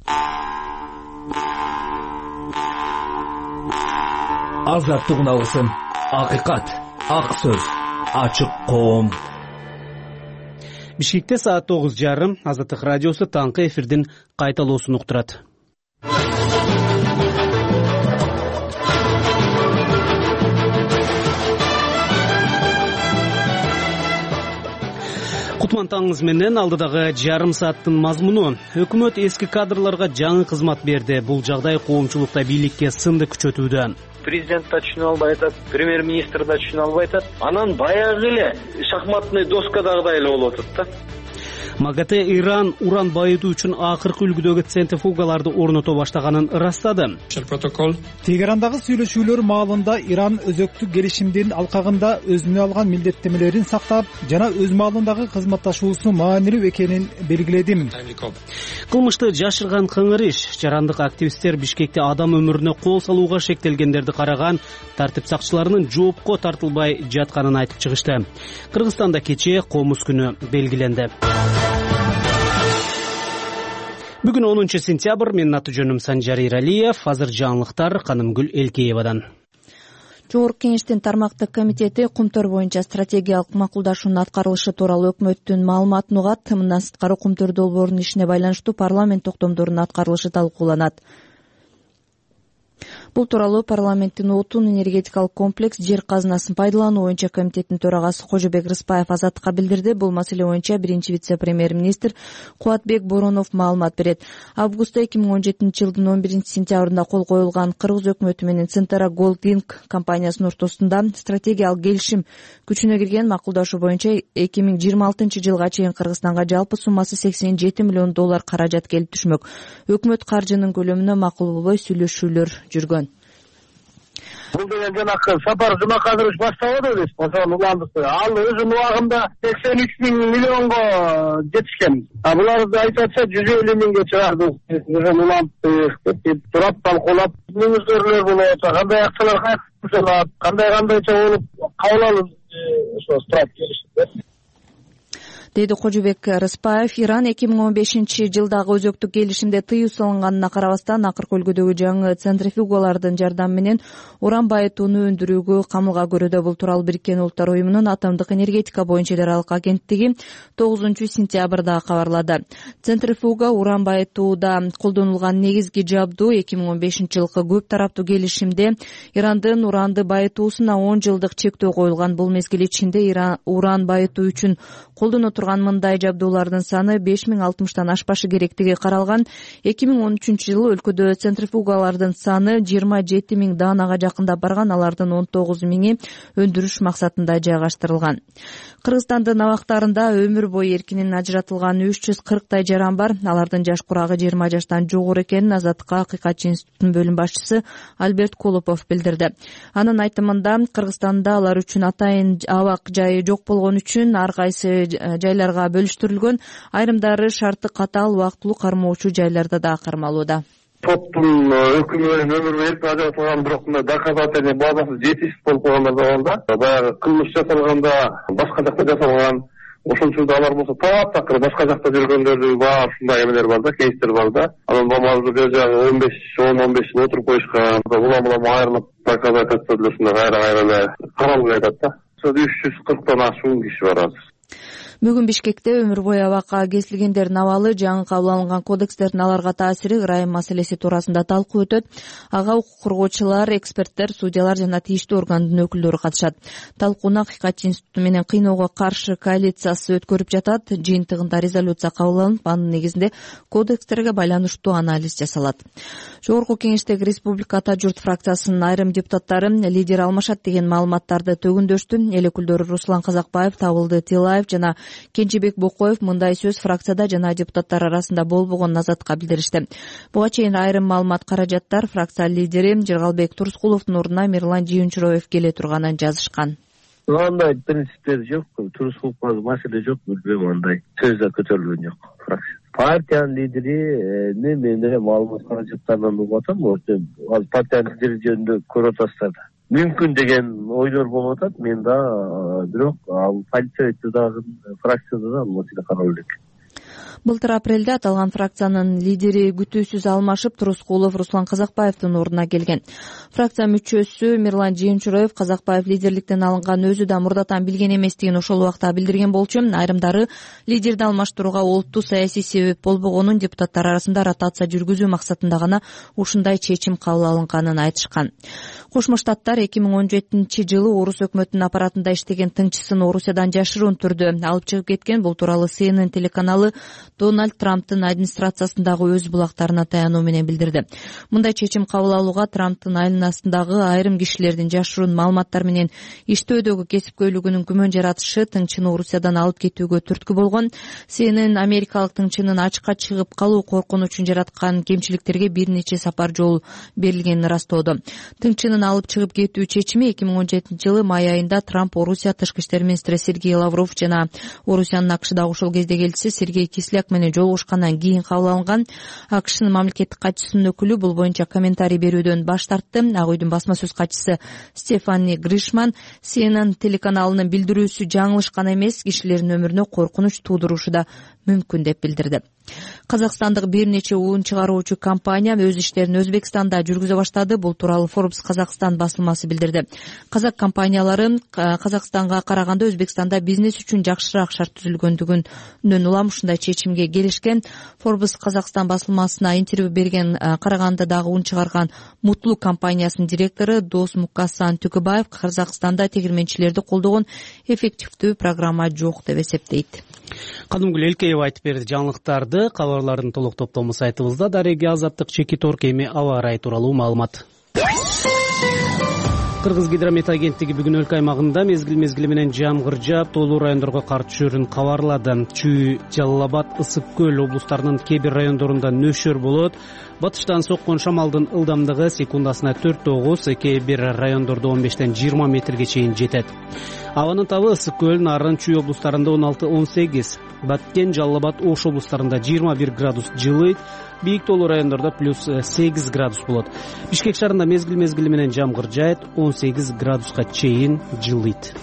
Азаттык набысын, акыйкат, ак сөз, ачык коом. Бишкекте саат 9:30 Азаттык радиосу таңкы эфирдин кайталоосун уктурат. Кутман таңыңыз менен алдыдагы жарым сааттын мазмуну. Өкмөт эски кадрларга жаңы кызмат берди. Бул жагдай коомчулукта бийликке сынды күчөтүүдө. Президент да түшүнө албай атат, премьер-министр да түшүнө албай атат. Анан баягы эле шахматный доскадагыдай эле болуп атат да. МАГАТЭ Иран уран байытуу үчүн акыркы үлгүдөгү центрифугаларды орното баштаганын ырастады. Тегерандагы сүйлөшүүлөр маалында Иран өзөктүк келишимдин алкагында өзүнө алган милдеттемелерин сактап, жана өз маалындагы кызматташуусу маанилүү экенин белгиледи. Кылмышты жашырган кыңыр иш. Жарандык активисттер Бишкекте адам өмүрүнө кол салууга шектелгендерди караган тартип сакчыларынын жоопко тартылбай жатканын айтып чыгышты. Кыргызстанда кечээ комуз күнү белгиленди. Бүгүн 10 сентябрь, менин аты жөнүм Санжар Иралиев, азыр жаңылыктар Канымгүл Элкеевадан. Жогорку Кеңештин тармактык комитети Кумтөр боюнча стратегиялык макулдашуунун аткарылышы тууралуу өкмөттүн маалыматын угат. Мындан сырткары Кумтөр долбоорунун ишине байланыштуу парламент токтомдорунун аткарылышы талкууланат. Бул тууралуу парламенттин отун энергетикалык комплекс жер казынасын пайдалануу боюнча комитеттин төрагасы Кожобек Рыспаев Азаттыкка билдирди. Бул маселе боюнча биринчи вице-премьер-министр Кубатбек Боронов маалымат берет. Августта 2017 жылдын 11 сентябрында кол коюлган Кыргыз өкмөтү менен Центара Голдинг компаниясынын ортосунда стратегиялык келишим күчүнө кирген. Макулдашуу боюнча 2026 жылга чейин Кыргызстанга жалпы суммасы $87 миллион каражат келип түшмөк. Өкмөт каржынын көлөмүнө макул болбой сүйлөшүүлөр жүргөн. Бул деген жанакы сапар Жумакадырович баштабады элес, ошол уландыкты. Ал өзүнүн убагында 83 миллионго жетишкен. Буларды айтатса 150 миңге чыгарды. Ошол уландыкты деп турап талкуулап, мүнөздөрлөр болот, кандай акчалар кайтарылат, кандайча болуп кабыл алып ошо стратегия дейди Кожобек Рыспаев. Иран 2015 жылдагы өзөктүк келишимде тыюу салынганына карабастан акыркы үлгүдөгү жаңы центрифугалардын жардамы менен уран байытууну өндүрүүгө камылга көрүүдө. Бул тууралуу Бириккен Улуттар уюмунун атомдук энергетика боюнча эл аралык агенттиги 9 сентябрда кабарлады. Центрифуга уран байытууда колдонулган негизги жабдуу 2015 жылкы көп тараптуу келишимде Ирандын уранды байытуусуна 10 жылдык чектөө коюлган. Бул мезгил ичинде уран байытуу үчүн колдоно турган мындай жабдуулардын саны 5060 ашпашы керектиги каралган. 2013 жылы өлкөдө центрифугалардын саны 27 000 даанага жакындап барган. Алардын 19 000 өндүрүш максатында жайгаштырылган. Кыргызстандын абактарында өмүр бою эркинен ажыратылган 340 жаран бар. Алардын жаш курагы 20 жаштан жогору экенин Азаттыкка Акыйкатчы институттун бөлүм башчысы Альберт Колупов билдирди. Анын айтымында Кыргызстанда алар үчүн атайын абак жайы жок болгон үчүн ар кайсы жайларга бөлүштүрүлгөн. Айрымдары шарты катаал убактылуу кармоочу жайларда да кармалууда. Соттун өкүмү менен өмүр берип ажыратылган, бирок мындай доказательный базасы жетишсиз болуп калгандар да бар да. Баягы кылмыш жасалганда башка жакта жасалган, ошон үчүн да алар болсо таптакыр башка жакта жүргөндөрдү бар, ушундай эмелер бар да, кейстер бар да. Анан бомазды бер жагы 10-15 жыл отуруп коюшкан. Улам айрылып доказательство деле ушундай кайра эле каралбай атат да. 340 ашуун киши бар азыр. Бүгүн Бишкекте өмүр бою абакка кесилгендердин абалы, жаңы кабыл алынган кодекстердин аларга таасири, ырайым маселеси туурасында талкуу өтөт. Ага укук коргоочулар, эксперттер, судьялар жана тийиштүү органдын өкүлдөрү катышат. Талкууну Акыйкатчы институту менен кыйноого каршы коалициясы өткөрүп жатат. Жыйынтыгында резолюция кабыл алынып, анын негизинде кодекстерге байланыштуу анализ жасалат. Жогорку Кеңештеги Республика Ата журт фракциясынын айрым депутаттары лидер алмашат деген маалыматтарды төгүндөштү. Эл өкүлдөрү Руслан Казакбаев, Табылды Тилаев жана Кенжебек Бокоев мындай сөз фракцияда жана депутаттар арасында болбогонун Азаттыкка билдиришти. Буга чейин айрым маалымат каражаттар фракция лидери Жыргалбек Турскуловдун ордуна Мирлан Жыйынчуроев келе турганын жазышкан. Андай принциптер жок, Турскуловго маселе жок, билбейм, андай сөз да көтөрүлгөн жок фракция. Партиянын лидери мен маалымат каражаттарынан угуп атам, ал партиянын лидери жөнүндө көрүп атасыздар да. Мүмкүн деген ойлор болуп атат, мен да, бирок ал полиция дагы фракцияда да ал маселе каралып элек. Былтыр апрелде аталган фракциянын лидери күтүүсүз алмашып, Турускулов Руслан Казакбаевдин ордуна келген. Фракция мүчөсү Мирлан Жыйынчураев Казакбаев лидерликтен алынган өзү да мурдатан билген эместигин ошол убакта билдирген болчу. Айрымдары лидерди алмаштырууга олуттуу саясий себеп болбогонун, депутаттар арасында ротация жүргүзүү максатында гана ушундай чечим кабыл алынганын айтышкан. Кошмо Штаттар 2017-жылы орус өкмөтүнүн аппаратында иштеген тыңчысын Орусиядан жашыруун түрдө алып чыгып кеткен. Бул тууралуу CNN телеканалы Дональд Трамптын администрациясындагы өз булактарына таянуу менен билдирди. Мындай чечим кабыл алууга Трамптын айланасындагы айрым кишилердин жашыруун маалыматтар менен иштөөдөгү кесипкөйлүгүнүн күмөн жаратышы тыңчыны Орусиядан алып кетүүгө түрткү болгон. CNN америкалык тыңчынын ачыкка чыгып калуу коркунучун жараткан кемчиликтерге бир нече сапар жол берилгенин ырастоодо. Тыңчынын алып чыгып кетүү чечими 2017-жылы май айында Трамп, Орусия тышкы иштер министри Сергей Лавров жана Орусиянын АКШдагы ошол кездеги элчиси Сергей Кисляк менен жолугушкандан кийин кабыл алынган. АКШнын мамлекеттик катчысынын өкүлү бул боюнча комментарий берүүдөн баш тартты. Ак үйдүн басма сөз катчысы Стефани Гришман CNN телеканалынын билдирүүсү жаңылышкан эмес, кишилердин өмүрүнө коркунуч туудурушу да мүмкүн деп билдирди. Казакстандык бир нече ун чыгаруучу компания өз иштерин Өзбекстанда жүргүзө баштады. Бул тууралуу Forbes Казакстан басылмасы билдирди. Казак компаниялары Казакстанга караганда Өзбекстанда бизнес үчүн жакшыраак шарт түзүлгөндүгүнөн улам ушундай чечимге келишкен. Forbes Казакстан басылмасына интервью берген Карагандадагы ун чыгарган Мутлу компаниясынын директору Дос Мукасан Түкүбаев Казакстанда тегирменчилерди колдогон эффективдүү программа жок деп эсептейт. Кадымгүл Элкеева айтып берди жаңылыктарды. Кабарлардын толук топтому сайтыбызда Дареги Азаттык чеки торк эми аба ырайы тууралуу маалымат. Кыргыз гидромет агенттиги бүгүн өлкө аймагында мезгил менен жамгыр жаап, тоолуу райондорго кар түшөрүн кабарлады. Чүй, Жалал Абад, Ысык көл облустарынын кээ бир райондорунда нөшөр болот. Батыштан соккон шамалдын ылдамдыгы секундасына 4-9, кээ бир райондордо 15-тен 20 метрге чейин жетет. Абанын табы Ысык көл, Нарын, Чүй облустарында 16-18, Баткен, Жалал Абад, Ош облустарында 21 градус жылыйт. Бийик тоолуу райондордо плюс 8 градус болот. Бишкек шаарында мезгил менен жамгыр жаайт, 18 градуска чейин жылыйт.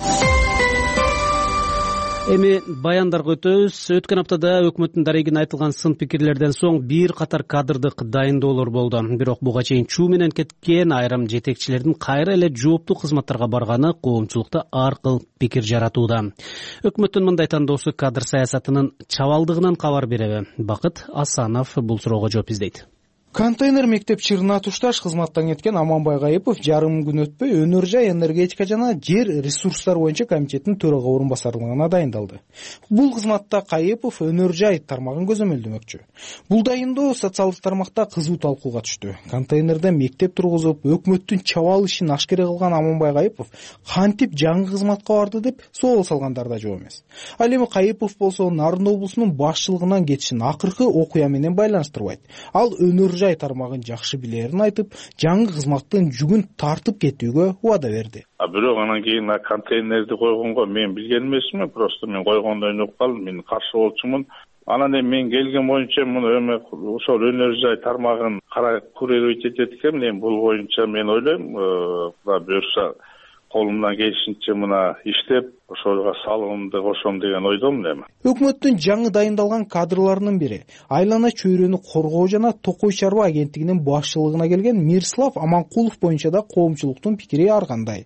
Эми баяндарга өтөбүз. Өткөн аптада өкмөттүн дарегине айтылган сын пикирлерден соң бир катар кадрдык дайындоолор болду. Бирок буга чейин чуу менен кеткен айрым жетекчилердин кайра эле жооптуу кызматтарга барганы коомчулукта ар кыл пикир жаратууда. Өкмөттүн мындай тандоосу кадр саясатынын чабалдыгынан кабар береби? Бакыт Асанов бул суроого жооп издейт. Контейнер мектеп чырына тушташ кызматтан кеткен Аманбай Кайыпов жарым күн өтпөй Өнөр жай энергетика жана жер ресурстар боюнча комитеттин төрага орун басарлыгына дайындалды. Бул кызматта Кайыпов Өнөр жай тармагын көзөмөлдөмөкчү. Бул дайындоо социалдык тармакта кызуу талкууга түштү. Контейнерде мектеп тургузуп, өкмөттүн чабал ишин ашкере кылган Аманбай Кайыпов кантип жаңы кызматка барды деп соол салгандар да жок эмес. Ал эми Кайыпов болсо Нарын облусунун башчылыгынан кетишин акыркы окуя менен байланыштырбайт. Ал Өнөр жай тармагын жакшы билерин айтып, жаңы кызматтын жүгүн тартып кетүүгө убада берди. Бирок анан кийин контейнерди койгонго мен билген эмесмин, просто мен койгондон угуп калдым, мен каршы болчумун. Анан эми мен келген боюнча муну эми ошол Өнөр жай тармагын карай курировать этет экен. Эми бул боюнча мен ойлойм, Кудай буюрса колумдан келишинче мына иштеп, ошого салымды кошом деген ойдомун эми. Өкмөттүн жаңы дайындалган кадрларынын бири айлана чөйрөнү коргоо жана Токой чарба агенттигинин башчылыгына келген Мирслав Аманкулов боюнча да коомчулуктун пикири ар кандай.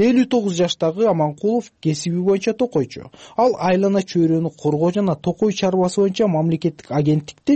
59 жаштагы Аманкулов кесиби боюнча токойчу. Ал айлана чөйрөнү коргоо жана Токой чарбасы боюнча мамлекеттик агенттикти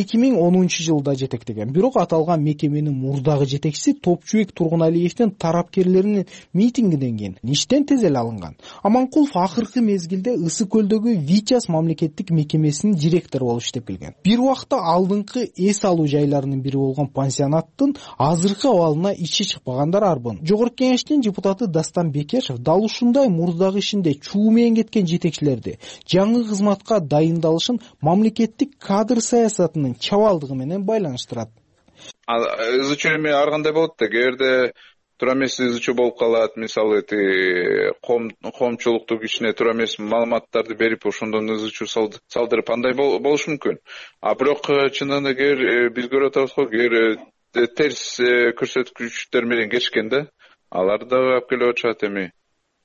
2010-жылда жетектеген. Бирок аталган мекеменин мурдагы жетекчиси Топчубек Тургуналиевдин тарапкерлеринин митингинен кийин иштен тез эле алынган. Аманкулов акыркы мезгилде Ысык көлдөгү Вичас мамлекеттик мекемесинин директору болуп иштеп келген. Бир убакта алдыңкы эс алуу жайларынын бири болгон пансионаттын азыркы абалына ичи чыкпагандар арбын. Жогорку кеңештин депутаты Дастан Бекешев дал ушундай мурдагы ишинде чуу менен кеткен жетекчилерди жаңы кызматка дайындалышын мамлекеттик кадр саясатынын чабалдыгы менен байланыштырат. Изучуу эми ар кандай болот да, кээде туура эмес изучуу болуп калат. Мисалы коомчулуктук ишине туура эмес маалыматтарды берип, ошондон изучуу салдырып андай болушу мүмкүн. Бирок чынында биз көрүп атабыз го, терс көрсөткүчтөр менен кетишкен да. Аларды да алып келип атышат эми.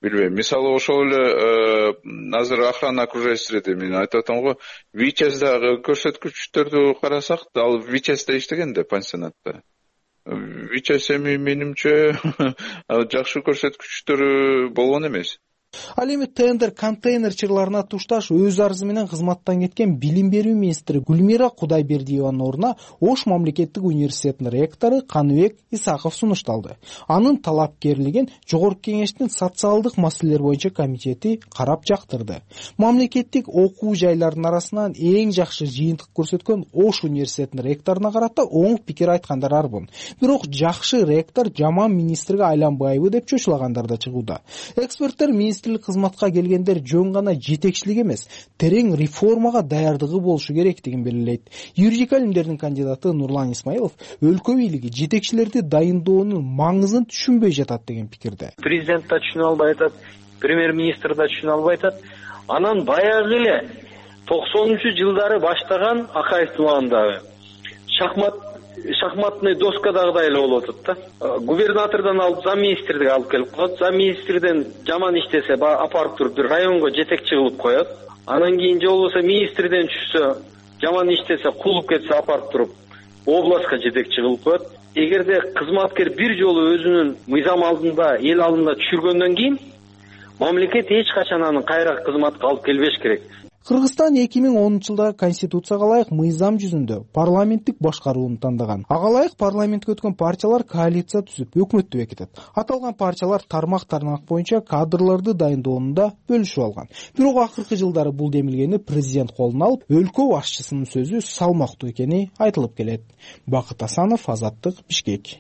билбейм, мисалы ошол эле азыр охрана окружающийде мен айтып атам го, ВИЧСдагы көрсөткүчтөрдү карасак, ал ВИЧСде иштеген да, пансионатта. ВИЧС эми менимче жакшы көрсөткүчтөрү болгон эмес. Ал эми тендер контейнерчиларына тушташ өз арызы менен кызматтан кеткен билим берүү министри Гүлмира Кудайбердиеванын ордуна Ош мамлекеттик университетинин ректору Каныбек Исаков сунушталды. Анын талапкерлигин Жогорку Кеңештин социалдык маселелер боюнча комитети карап жактырды. Мамлекеттик окуу жайларынын арасынан эң жакшы жыйынтык көрсөткөн Ош университетинин ректоруна карата оң пикир айткандар арбын. Бирок жакшы ректор жаман министрге айланбайбы деп чочулагандар да чыгууда. Эксперттер кызматка келгендер жөн гана жетекчилик эмес, терең реформага даярдыгы болушу керектигин белгилейт. Юридика илимдеринин кандидаты Нурлан Исмаилов өлкө бийлиги жетекчилерди дайындоонун маңызын түшүнбөй жатат деген пикирде. Президент да түшүнө албай атат, премьер-министр да түшүнө албай атат. Анан баягы эле 90-жылдары баштаган Акаевдин убагындагы шахматный доскадагыдай эле болуп атат да. Губернатордон алып замминистрдиге алып келип коет. Замминистрден жаман иштесе апарып туруп бир районго жетекчи кылып коет. Анан кийин же болбосо министрден түшсө, жаман иштесе, кулуп кетсе апарып туруп областка жетекчи кылып коет. Эгерде кызматкер бир жолу өзүнүн мыйзам алдында, эл алдында түшүргөндөн кийин мамлекет эч качан аны кайра кызматка алып келбеш керек. Кыргызстан 2010-жылдагы конституцияга ылайык мыйзам жүзүндө парламенттик башкарууну тандаган. Ага ылайык парламентке өткөн партиялар коалиция түзүп өкмөттү бекитет. Аталган партиялар тармак боюнча кадрларды дайындоонун да бөлүшүп алган. Бирок акыркы жылдары бул демилгени президент колуна алып, өлкө башчысынын сөзү салмактуу экени айтылып келет. Бакыт Асанов, Азаттык, Бишкек.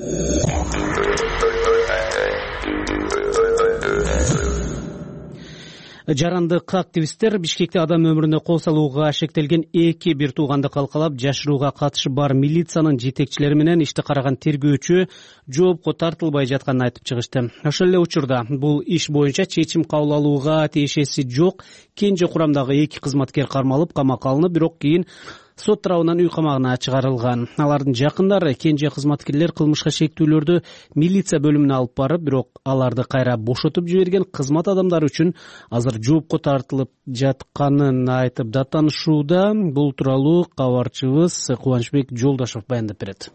Жарандык активисттер Бишкекте адам өмүрүнө кол салууга шектелген эки бир тууганды калкалап, жашырууга катышы бар милициянын жетекчилери менен ишти караган тергөөчү жоопко тартылбай жатканын айтып чыгышты. Ошол эле учурда бул иш боюнча чечим кабыл алууга тиешеси жок кенже курамдагы эки кызматкер кармалып, камакка алынып, бирок кийин сот тарабынан үй камагына чыгарылган. Алардын жакындары кенже кызматкерлер кылмышка шектүүлөрдү милиция бөлүмүнө алып барып, бирок аларды кайра бошотуп жиберген кызмат адамдары үчүн азыр жоопко тартылып жатканын айтып даттанышууда. Бул тууралуу кабарчыбыз Кубанычбек Жолдошов баяндап берет.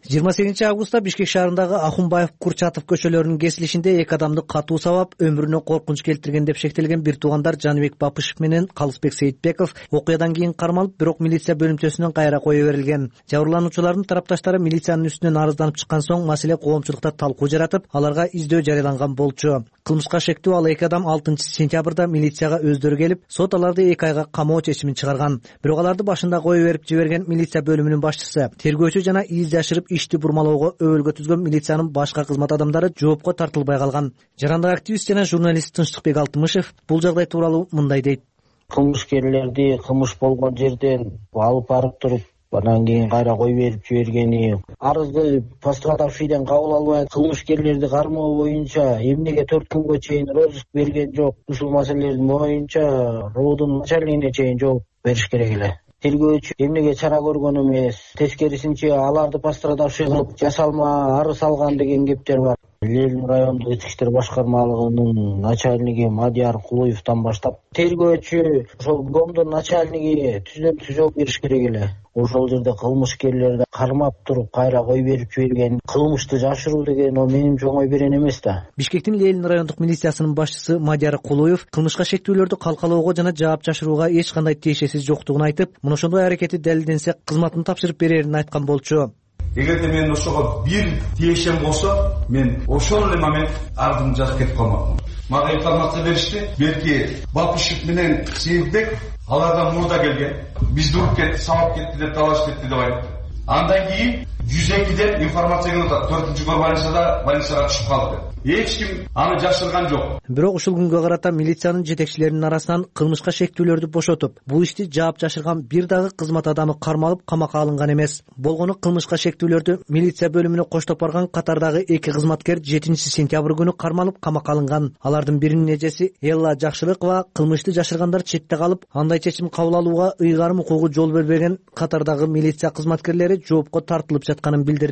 28 августта Бишкек шаарындагы Ахунбаев, Курчатов көчөлөрүнүн кесилишинде эки адамды катуу сабап, өмүрүнө коркунуч келтирген деп шектелген бир туугандар Жаныбек Бапышев менен Калысбек Сейитбеков окуядан кийин кармалып, бирок милиция бөлүмчөсүнөн кайра кое берилген. Жабырлануучулардын тарапташтары милициянын үстүнөн арызданып чыккан соң маселе коомчулукта талкуу жаратып, аларга издөө жарыяланган болчу. Кылмышка шектүү ал эки адам 6 сентябрда милицияга өздөрү келип, сот аларды 2 айга камоо чечимин чыгарган. Бирок аларды башында кое берип жиберген милиция бөлүмүнүн башчысы, тергөөчү жана из жашырып ишти бурмалоого өбөлгө түзгөн милициянын башка кызмат адамдары жоопко тартылбай калган. Жарандык активист жана журналист Тынчтыкбек Алтымышев бул жагдай тууралуу мындай дейт. Кылмышкерлерди кылмыш болгон жерден алып барып туруп, анан кийин кайра кой берип жибергени, арызды пострадавшийден кабыл албай кылмышкерлерди кармоо боюнча эмнеге 4 күнгө чейин розыск берген жок, ушул маселелердин боюнча РОдун начальнигине чейин жооп бериш керек эле. Тергөөчү эмнеге чара көргөн эмес, тескерисинче аларды пострадавший кылып жасалма арыз алган деген кептер бар. Ленин райондук ички иштер башкармалыгынын начальниги Мадияр Кулуевдон баштап тергөөчү ошол ГОМдун начальниги түзөп жооп бериш керек эле. Ошол жерде кылмышкерлерди кармап туруп кайра кой берип жиберген, кылмышты жашыруу деген о менимче оңой берен эмес да. Бишкектин Ленин райондук милициясынын башчысы Мадияр Кулуев кылмышка шектүүлөрдү калкалоого жана жаап жашырууга эч кандай тиешеси жоктугун айтып, мына ошондой аракети далилденсе кызматын тапшырып берерин айткан болчу. Эгерде мен ошого бир тиешем болсо, мен ошол эле момент ардын жазып кетип калмакмын. Мага информация беришти, белки Бапышев менен Сейитбек алардан мурда келген, бизди уруп кетти, сабап кетти деп талашып кетти деп айтты. Андан кийин 102ден информация келип атат, 4-көр больницага түшүп калды деп. Эч ким аны жашырган жок. Бирок ушул күнгө карата милициянын жетекчилеринин арасынан кылмышка шектүүлөрдү бошотуп, бул ишти жаап жашырган бир дагы кызмат адамы кармалып камакка алынган эмес. Болгону кылмышка шектүүлөрдү милиция бөлүмүнө коштоп барган катардагы эки кызматкер 7 сентябрь күнү кармалып камакка алынган. Алардын биринин эжеси Элла Жакшылыкова кылмышты жашыргандар четте калып, андай чечим кабыл алууга ыйгарым укугу жол бербеген катардагы милиция кызматкерлери жоопко тартылып жатканын билдирди.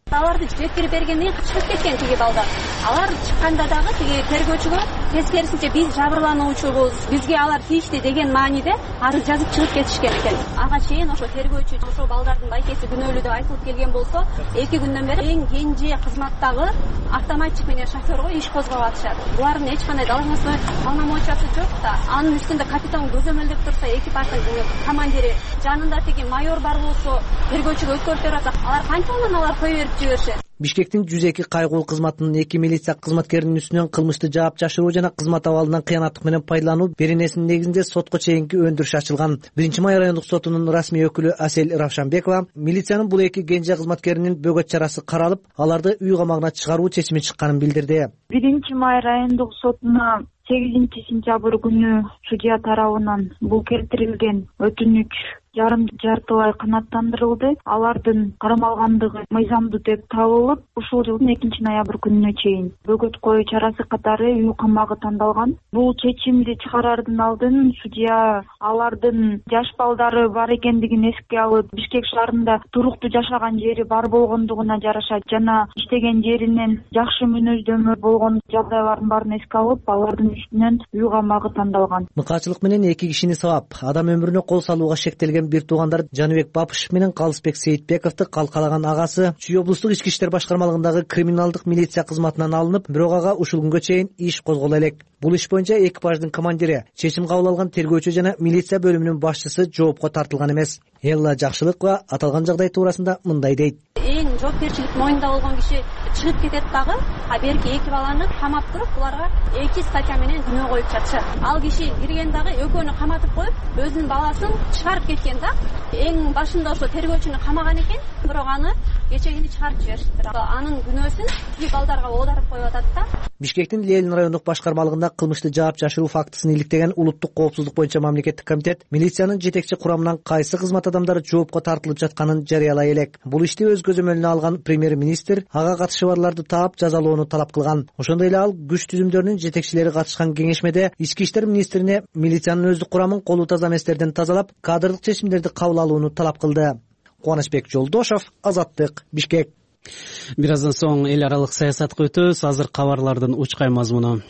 аларды жеткирип бергенден кийин чыгып кеткен тиги балдар. Алар чыкканда дагы тиги тергөөчүгө тескерисинче биз жабырлануучубуз, бизге алар тийишти деген мааниде арыз жазып чыгып кетишкен экен. Ага чейин ошо тергөөчү ошо балдардын байкеси күнөөлүү деп айтылып келген болсо, 2 күндөн бери эң кенже кызматтагы автоматчик менен шофёрго иш козгоп атышат. Булардын эч кандай должностной полномочиясы жок да. Анын үстүндө капитан көзөмөлдөп турса, экипаждын командири жанында тиги майор бар болсо, тергөөчүгө өткөрүп берип атса, алар канчадан алар кое берип жиберишет. Бишкектин 102 кайгуу кызматынын 2 милиция кызматкеринин үстүнөн кылмышты жаап жашыруу жана кызмат абалынан кыянаттык менен пайдалануу беренесинин негизинде сотко чейинки өндүрүш ачылган. 1-май райондук сотунун расмий өкүлү Асел Равшанбекова милициянын бул 2 кенже кызматкеринин бөгөт чарасы каралып, аларды үй камагына чыгаруу чечими чыкканын билдирди. 1-май райондук сотуна 8-сентябрь күнү судья тарабынан бул келтирилген өтүнүч жартылай канааттандырылды. Алардын карамалгандыгы мыйзамдуу деп табылып, ушул жылдын 2-ноябрь күнүнө чейин бөгөт коюу чарасы катары үй камагы тандалган. Бул чечимди чыгарардын алдын судья алардын жаш балдары бар экендигин эске алып, Бишкек шаарында туруктуу жашаган жери бар болгондугуна жараша жана иштеген жеринен жакшы мүнөздөмө болгон жагдайлардын баарын эске алып, алардын үстүнөн үй камагы тандалган. Мыкаачылык менен 2 кишини сабап, адам өмүрүнө кол салууга шектелген бир туугандар Жаныбек Бапышев менен Калысбек Сейитбековду калкалаган агасы Чүй облустук ички иштер башкармалыгындагы криминалдык милиция кызматынан алынып, бирок ага ушул күнгө чейин иш козголо элек. Бул иш боюнча экипаждын командири, чечим кабыл алган тергөөчү жана милиция бөлүмүнүн башчысы жоопко тартылган эмес. Элла Жакшылыкова аталган жагдай туурасында мындай дейт. Эң жоопкерчилик мойнунда болгон киши чыгып кетет дагы, а берки 2 баланы камап туруп, буларга 2 статья менен күнөө коюп жатышат. Ал киши кирген дагы экөөнү каматып коюп, өзүнүн баласын чыгарып кеткен да. Эң башында ошо тергөөчүнү камаган экен, бирок аны кечегини чыгарып жибериптир. Анын күнөөсүн тиги балдарга оодарып коюп атат да. Бишкектин Ленин райондук башкармалыгында кылмышты жаап жашыруу фактысын иликтеген улуттук коопсуздук боюнча мамлекеттик комитет милициянын жетекчи курамынан кайсы кызмат адамдары жоопко тартылып жатканын жарыялай элек. Бул ишти өз көзөмөлүнө алган премьер-министр ага катышы барларды таап жазалоону талап кылган. Ошондой эле ал күч түзүмдөрүнүн жетекчилери катышкан кеңешмеде ички иштер министрине милициянын өздүк курамын колу таза эместерден тазалап, кадрлык чечимдерди кабыл алууну талап кылды. Кубанычбек Жолдошов, Азаттык, Бишкек. Бир аздан соң эл аралык саясатка өтөбүз. Азыр кабарлардын учкай мазмуну.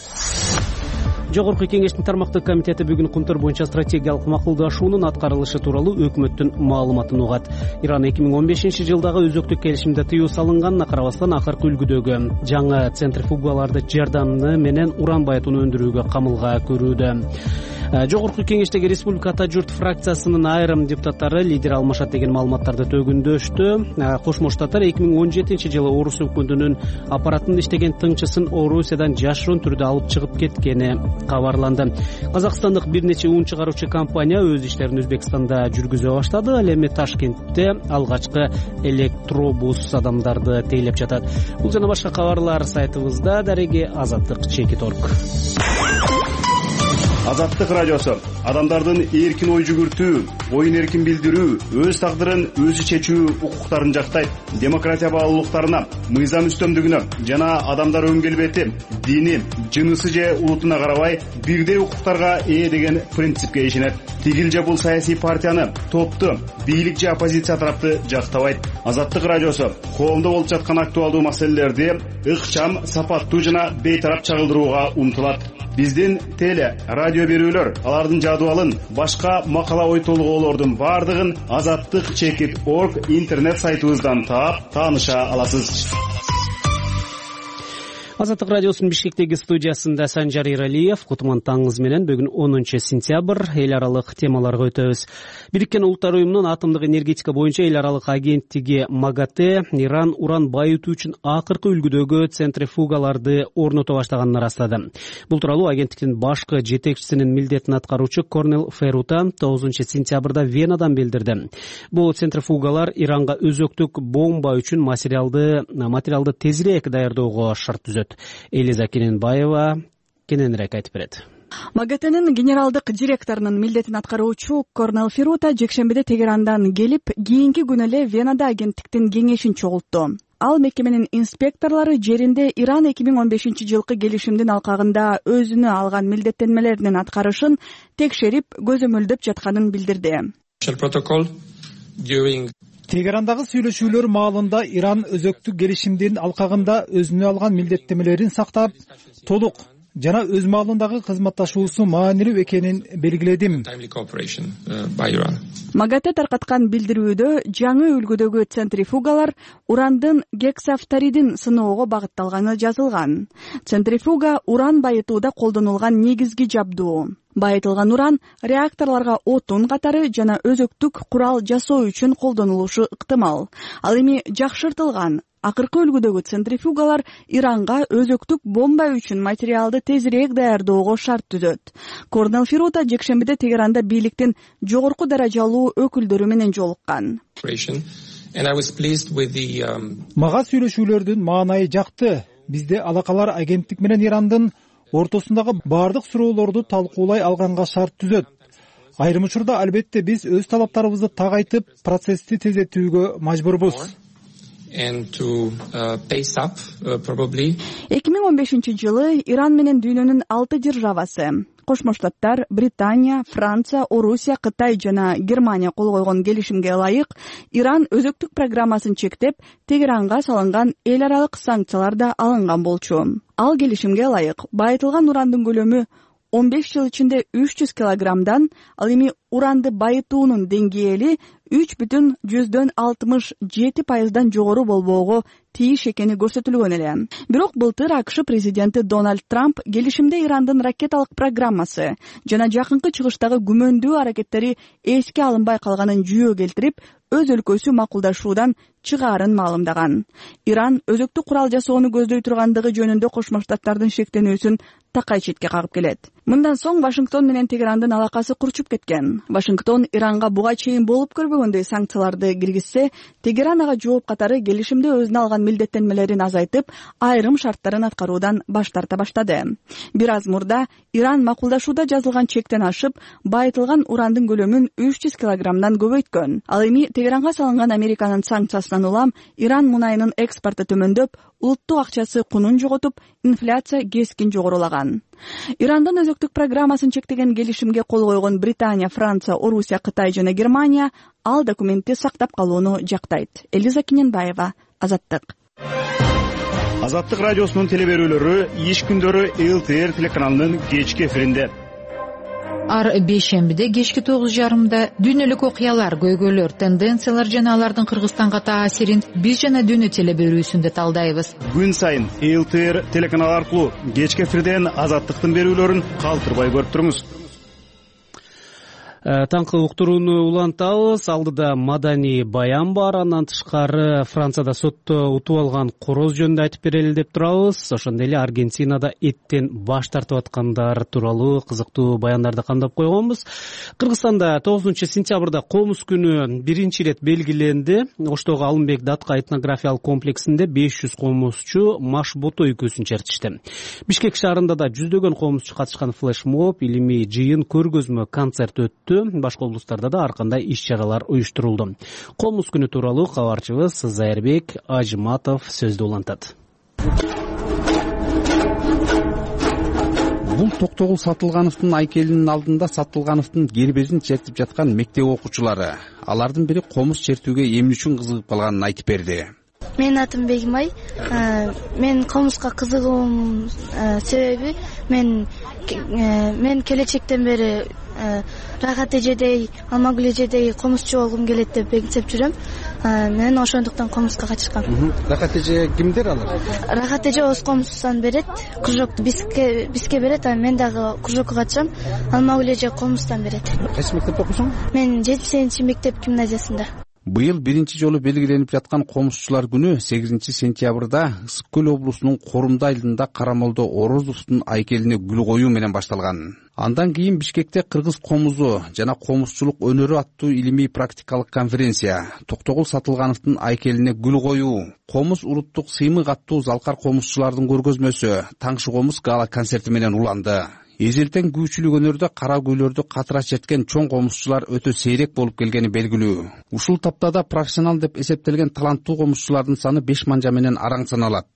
Жогорку кеңештин тармактык комитети бүгүн Кумтөр боюнча стратегиялык макулдашуунун аткарылышы тууралуу өкмөттүн маалыматын угат. Иран 2015-жылдагы өзөктүк келишимде тыюу салынганына карабастан акыркы үлгүдөгү жаңы центрифугаларды жардамы менен уран байытууну өндүрүүгө камылга көрүүдө. Жогорку кеңештеги Республика Ата журт фракциясынын айрым депутаттары лидер алмашат деген маалыматтарды төгүндөштү. Кошмо Штаттар 2017-жылы Орус өкмөтүнүн аппаратында иштеген тыңчысын Орусиядан жашыруун түрдө алып чыгып кеткени кабарланды. Казакстандык бир нече ун чыгаруучу компания өз иштерин Өзбекстанда жүргүзө баштады. Ал эми Ташкентте алгачкы электробус адамдарды тейлеп жатат. Бул жана башка кабарлар сайтыбызда. Дареги Азаттык.org. Азаттык радиосу адамдардын эркин ой жүгүртүү, оюн эркин билдирүү, өз тагдырын өзү чечүү укуктарын жактайт. Демократия баалуулуктарына, мыйзам үстөмдүгүнө жана адамдар өн келбети, дини, жынысы же улутуна карабай бирдей укуктарга ээ деген принципке ишенет. Тигил же бул саясий партияны, топту, бийлик же оппозиция тарапты жактабайт. Азаттык радиосу коомдо болуп жаткан актуалдуу маселелерди ыкчам, сапаттуу жана бейтарап чагылдырууга умтулат. Биздин теле, радио берүүлөр, алардын жадыбалын, башка макала ой толгоолордун бардыгын Azattyk.org интернет сайтыбыздан таап, тааныша аласыз. Азаттык радиосунун Бишкектеги студиясында Санжар Иралиев, кутман таңыңыз менен бүгүн 10 сентябрь эл аралык темаларга өтөбүз. Бириккен Улуттар уюмунун атомдук энергетика боюнча эл аралык агенттиги МАГАТЭ Иран уран байытуу үчүн акыркы үлгүдөгү центрифугаларды орното баштаганын ырастады. Бул тууралуу агенттиктин башкы жетекчисинин милдетин аткаруучу Корнел Ферута 9 сентябрда Венадан билдирди. Бул центрифугалар Иранга өзөктүк бомба үчүн материалды тезирээк даярдоого шарт түзөт. Элиза Кененбаева кененирээк айтып берет. МАГАТЭнин генералдык директорунун милдетин аткаруучу Корнел Ферута жекшембиде Тегерандан келип, кийинки күнү эле Венада агенттиктин кеңешин чогултту. Ал мекеменин инспекторлору жеринде Иран 2015-жылкы келишимдин алкагында өзүнө алган милдеттенмелеринин аткарышын текшерип, көзөмөлдөп жатканын билдирди. Тегерандагы сүйлөшүүлөр маалында Иран өзөктүк келишимдин алкагында өзүнө алган милдеттемелерин сактап, толук жана өз маалындагы кызматташуусу маанилүү экенин белгиледим. МАГАТЭ таркаткан билдирүүдө жаңы үлгүдөгү центрифугалар урандын гексафторидин сыноого багытталганы жазылган. Центрифуга уран байытууда колдонулган негизги жабдуу. Байытылган уран реакторлорго отун катары жана өзөктүк курал жасоо үчүн колдонулушу ыктымал. Ал эми жакшыртылган акыркы үлгүдөгү центрифугалар Иранга өзөктүк бомба үчүн материалды тезирээк даярдоого шарт түзөт. Корнел Фирута жекшембиде Тегеранда бийликтин жогорку даражалуу өкүлдөрү менен жолуккан. Мага сүйлөшүүлөрдүн маанайы жакты. Бизде алакалар агенттик менен Ирандын ортосундагы бардык суроолорду талкуулай алганга шарт түзөт. Айрым учурда албетте биз өз талаптарыбызды тагайтып, процессти тездетүүгө мажбурбуз. 2015 жылы Иран менен дүйнөнүн 6 державасы Кошмо Штаттар, Британия, Франция, Орусия, Кытай жана Германия кол койгон келишимге ылайык Иран өзөктүк программасын чектеп, Тегеранга салынган эл аралык санкциялар да алынган болчу. Ал келишимге ылайык байытылган урандын көлөмү 15 жыл ичинде 300 килограммдан, ал эми уранды байытуунун деңгээли 3,67% жогору болбоого тийиш экени көрсөтүлгөн эле. Бирок былтыр АКШ президенти Дональд Трамп келишимде Ирандын ракеталык программасы жана жакынкы чыгыштагы күмөндүү аракеттери эске алынбай калганын жүйө келтирип, өз өлкөсү макулдашуудан чыгаарын маалымдаган. Иран өзөктүк курал жасоону көздөй тургандыгы жөнүндө Кошмо Штаттардын шектенүүсүн такай четке кагып келет. Мындан соң Вашингтон менен Тегерандын алакасы курчуп кеткен. Вашингтон Иранга буга чейин болуп көрбөгөндөй санкцияларды киргизсе, Тегеран ага жооп катары келишимде өзүнө алган милдеттенмелерин азайтып, айрым шарттарын аткаруудан баш тарта баштады. Бир аз мурда Иран макулдашууда жазылган чектен ашып, байытылган урандын көлөмүн 300 килограммдан көбөйткөн. Ал эми Тегеранга салынган Американын санкциясынан улам Иран мунайынын экспорту төмөндөп, улуттук акчасы кунун жоготуп, инфляция кескин жогорулаган. Ирандын өзөктүк программасын чектеген келишимге кол койгон Британия, Франция, Орусия, Кытай жана Германия ал документти сактап калууну жактайт. Элиза Киненбаева, Азаттык. Азаттык радиосунун телеберүүлөрү иш күндөрү ЛТР телеканалынын кечки эфиринде. Ар бейшембиде кечки 9:30 дүйнөлүк окуялар, көйгөйлөр, тенденциялар жана алардын Кыргызстанга таасирин биз жана дүйнө телеберүүсүндө талдайбыз. Күн сайын ЛТР телеканалы аркылуу кечки эфирден Азаттыктын берүүлөрүн калтырбай көрүп туруңуз. Таңкы уктурууну улантабыз. Алдыда маданий баян бар. Андан тышкары Францияда сотто утуп алган короз жөнүндө айтып берели деп турабыз. Ошондой эле Аргентинада эттен баш тартып аткандар тууралуу кызыктуу баяндарды камдап койгонбуз. Кыргызстанда 9-сентябрда комуз күнү биринчи ирет белгиленди. Оштогу Алымбек Датка этнографиялык комплексинде 500 комузчу маш-бото үйкөсүн чертишти. Бишкек шаарында да жүздөгөн комузчу катышкан флешмоб, илимий жыйын, көргөзмө, концерт өттү. Башка облустарда да ар кандай иш-чаралар уюштурулду. Комуз күнү тууралуу кабарчыбыз Зайырбек Ажматов сөздү улантат. Бул Токтогул Сатылгановдун айкелинин алдында Сатылгановдун гербезин чертип жаткан мектеп окуучулары. Алардын бири комуз чертүүгө эмне үчүн кызыгып калганын айтып берди. Менин атым Бегимай. Мен комузга кызыгуум себеби мен келечектен бери Рахат эжедей, Алмагүл эжедей комузчу болгум келет деп бекитип жүрөм. Мен ошондуктан комузга катышкам. Рахат эже кимдер алар? Рахат эже оз комуздан берет, кружокту бизге берет, мен дагы кружокко катышам. Алмагүл эже комуздан берет. Кайсы мектепте окуйсуң? Мен 7-мектеп гимназиясында. Быйыл биринчи жолу белгиленип жаткан комузчулар күнү 8-сентябрда Ысык Көл облусунун Корумда айылында Карамолдо Орозовдун айкелине гүл коюу менен башталган. Андан кийин Бишкекте кыргыз комузу жана комузчулук өнөрү аттуу илимий практикалык конференция, Токтогул Сатылгановдун айкелине гүл коюу, комуз уруттук сыймык аттуу залкар комузчулардын көргөзмөсү, Таңшы комуз гала концерти менен уланды. Эзелтен күүчүлүк өнөрдө кара гүйлөрдү катыра черткен чоң комузчулар өтө сейрек болуп келгени белгилүү. Ушул таптада профессионал деп эсептелген таланттуу комузчулардын саны 5 манжа менен араң саналат.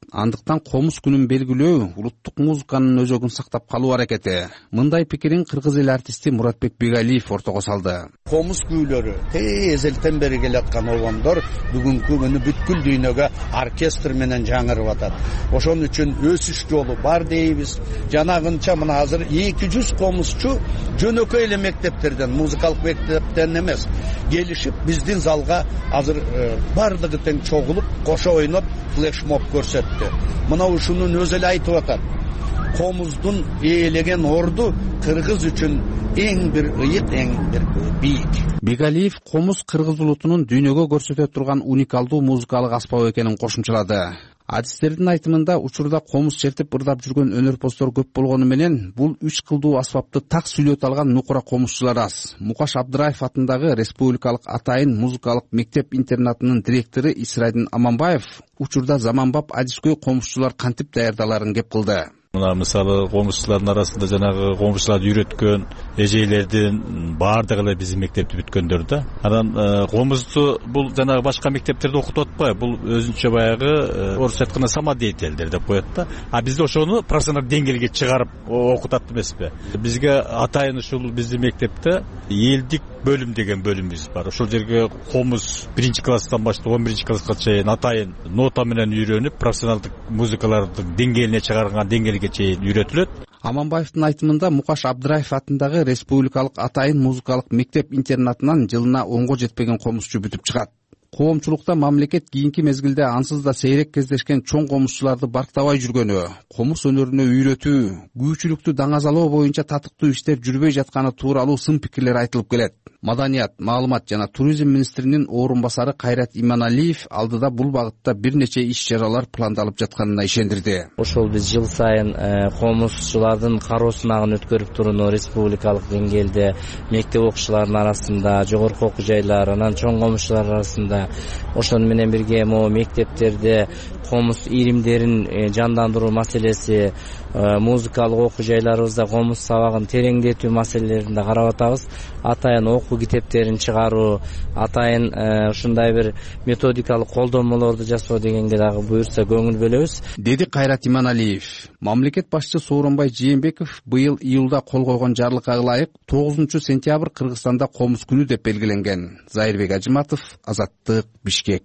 андыктан комуз күнүн белгилөө улуттук музыканын өзөгүн сактап калуу аракети. Мындай пикирин кыргыз эл артисти Муратбек Бегалиев ортого салды. Комуз күүлөрү эзелтен бери келаткан обондор бүгүнкү күнү бүткүл дүйнөгө оркестр менен жаңырып атат. Ошон үчүн өсүш жолу бар дейбиз. Жанагынча мына азыр 200 комузчу жөнөкөй эле мектептерден, музыкалык мектептен эмес, келишип биздин залга азыр бардыгы тең чогулуп, кошо ойноп, флешмоб көрсөттү. Мына ушунун өзү эле айтып атат. Комуздун ээлеген орду кыргыз үчүн эң бир ыйык, эң бир бийик. Бегалиев комуз кыргыз улутунун дүйнөгө көрсөтө турган уникалдуу музыкалык аспап экенин кошумчалады. Адистердин айтымында учурда комуз чертип ырдап жүргөн өнөрпоздор көп болгону менен бул 3 кылдуу аспапты так сүйлөтө алган нукура комузчулар аз. Мукаш Абдыраев атындагы Республикалык атайын музыкалык мектеп-интернатынын директору Исрайдин Аманбаев учурда заманбап адискөй комузчулар кантип даярдаларын кеп кылды. Мына мисалы комузчулардын арасында жанагы комузчуларды үйрөткөн эжейлердин баардыгы эле биздин мектепти бүткөндөр да. Анан комузду бул жанагы башка мектептерде окутуп атпайбы, бул өзүнчө баягы орусча айтканда самодеятельдер деп коет да. А бизде ошону профессионалдык деңгээлге чыгарып окутат эмеспи. Бизге атайын ушул биздин мектепте элдик бөлүм деген бөлүмүбүз бар. Ошол жерге комуз 1-класстан баштап 11-класска чейин атайын нота менен үйрөнүп, профессионалдык музыкалардын деңгээлине чыгарган деңгээлге чейин үйрөтүлөт. Аманбаевдин айтымында Мукаш Абдыраев атындагы Республикалык атайын музыкалык мектеп-интернатынан жылына 10го жетпеген комузчу бүтүп чыгат. Коомчулукта мамлекет кийинки мезгилде ансыз да сейрек кездешкен чоң комузчуларды барктабай жүргөнү, комуз өнөрүнө үйрөтүү, күүчүлүктү даңазалоо боюнча татыктуу иштер жүрбөй жатканы тууралуу сын пикирлер айтылып келет. Маданият, маалымат жана туризм министринин орун басары Кайрат Иманалиев алдыда бул багытта бир нече иш-чаралар пландалып жатканына ишендирди. Ошол биз жыл сайын комузчулардын кароо сынагын өткөрүп турууну республикалык деңгээлде мектеп окуучуларынын арасында, жогорку окуу жайлар, анан чоң комузчулар арасында, ошону менен бирге могу мектептерде комуз иримдерин жандандыруу маселеси, музыкалык окуу жайларыбызда комуз сабагын тереңдетүү маселелерин да карап атабыз. Атайын окуу китептерин чыгаруу, атайын ушундай бир методикалык колдонмолорду жасоо дегенге дагы буюрса көңүл бөлөбүз, деди Кайрат Иманалиев. Мамлекет башчысы Сооронбай Жээнбеков быйыл июлда кол койгон жарлыкка ылайык 9-сентябрь Кыргызстанда комуз күнү деп белгиленген. Зайырбек Ажыматов, Азаттык, Бишкек.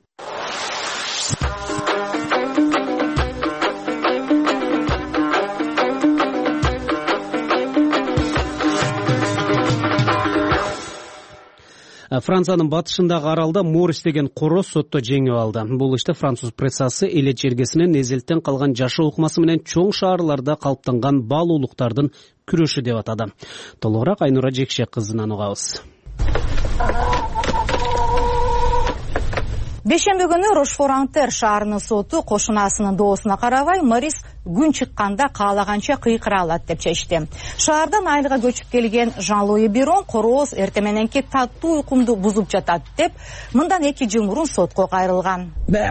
Франциянын батышындагы аралда Морис деген короз сотто жеңип алды. Бул иште француз прессасы эле чергесинен эзелттен калган жашоо ыкмасы менен чоң шаарларда калыптанган баалуулуктардын күрөшү деп атады. Толугураак Айнура Жекшек кызынан угабыз. Бешемби күнү Рошфор-Антер шаарынын соту кошунасынын доосуна карабай Морис күн чыкканда каалаганча кыйкыра алат деп чечти. Шаардан айылга көчүп келген Жан-Луи Бирон короз эртең мененки таттуу уйкумду бузуп жатат деп мындан 2 жыл мурун сотко кайрылган.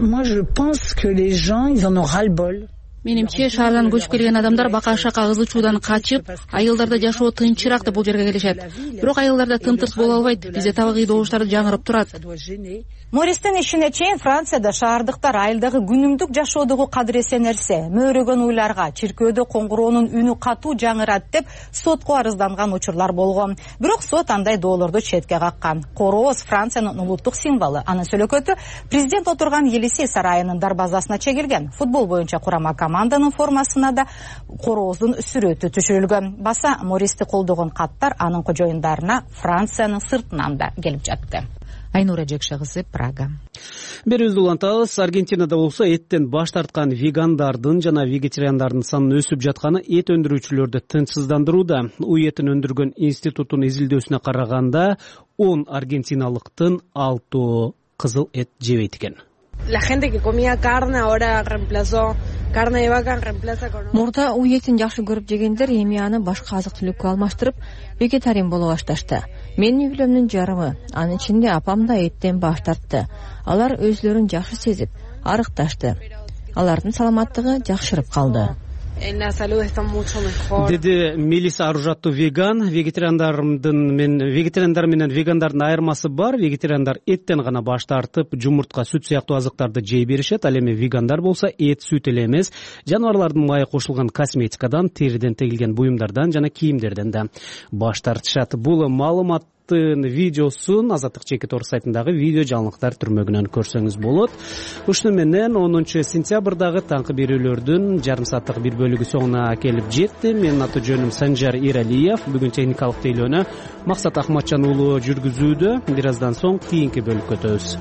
Менимче шаардан көчүп келген адамдар бака-шака ызычуудан качып, айылдарда жашоо тынчыраак деп бул жерге келишет. Бирок айылдарда тынтырс боло албайт, бизде табигый добуштар жаңырып турат. Мористин ишине чейин Францияда шаардыктар айылдагы күнүмдүк жашоодогу кадыресе нерсе, мөөрөгөн уйларга, чиркөөдө коңгуроонун үнү катуу жаңырат деп сотко арызданган учурлар болгон. Бирок сот андай доолорду четке каккан. Короз Франциянын улуттук символу. Анын сөлөкөтү президент отурган Елисей сарайынын дарбазасына чегилген. Футбол боюнча курама команданын формасына да короздун сүрөтү түшүрүлгөн. Баса Мористи колдогон каттар анын кожоюндарына Франциянын сыртынан да келип жатты. Айнура Жекшегиси, Прага. Берүүбүздү улантабыз. Аргентинада болсо эттен баш тарткан вегандардын жана вегетариандардын санын өсүп жатканы эт өндүрүүчүлөрдү тынчсыздандырууда. Уй этин өндүргөн институттун изилдөөсүнө караганда 10 аргентиналыктын 6 кызыл эт жебейт экен. La gente que comía carne ahora reemplazó carne de vaca reemplaza con Мурда уй этин жакшы көрүп жегендер эми аны башка азык түлүккө алмаштырып вегетариан боло башташты. Менин үйлөмдүн жарымы, анын ичинде апам да эттен баш тартты. Алар өзлөрүн жакшы сезип, арыкташты. Алардын саламаттыгы жакшырып калды. en la salud está mucho mejor. Деди Мелис Аружаттуу веган. Вегетариандар менен вегандардын айырмасы бар. Вегетариандар эттен гана баш тартып, жумуртка, сүт сыяктуу азыктарды жей беришет. Ал эми вегандар болсо эт, сүт эле эмес, жаныбарлардын майы кошулган косметикадан, териден тегилген буюмдардан жана кийимдерден да баш тартышат. Бул маалымат видеосун Азаттык Чеки Тор сайтындагы видео жаңылыктар түрмөгүнөн көрсөңүз болот. Ушуну менен 10 сентябрдагы таңкы берүүлөрдүн жарым сааттык бир бөлүгү соңуна келип жетти. Менин аты жөнүм Санжар Иралиев. Бүгүн техникалык тейлөөнү Максат Ахматжан уулу жүргүзүүдө. Бир аздан соң кийинки бөлүккө өтөбүз.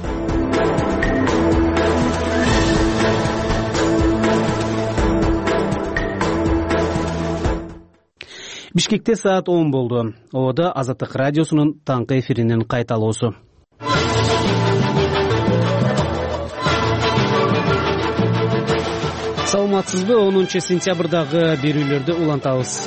Бишкекте саат 10 болду. Ода Азаттык радиосунун таңкы эфиринин кайталоосу. Саламатсызбы? 10 сентябрдагы берүүлөрдү улантабыз.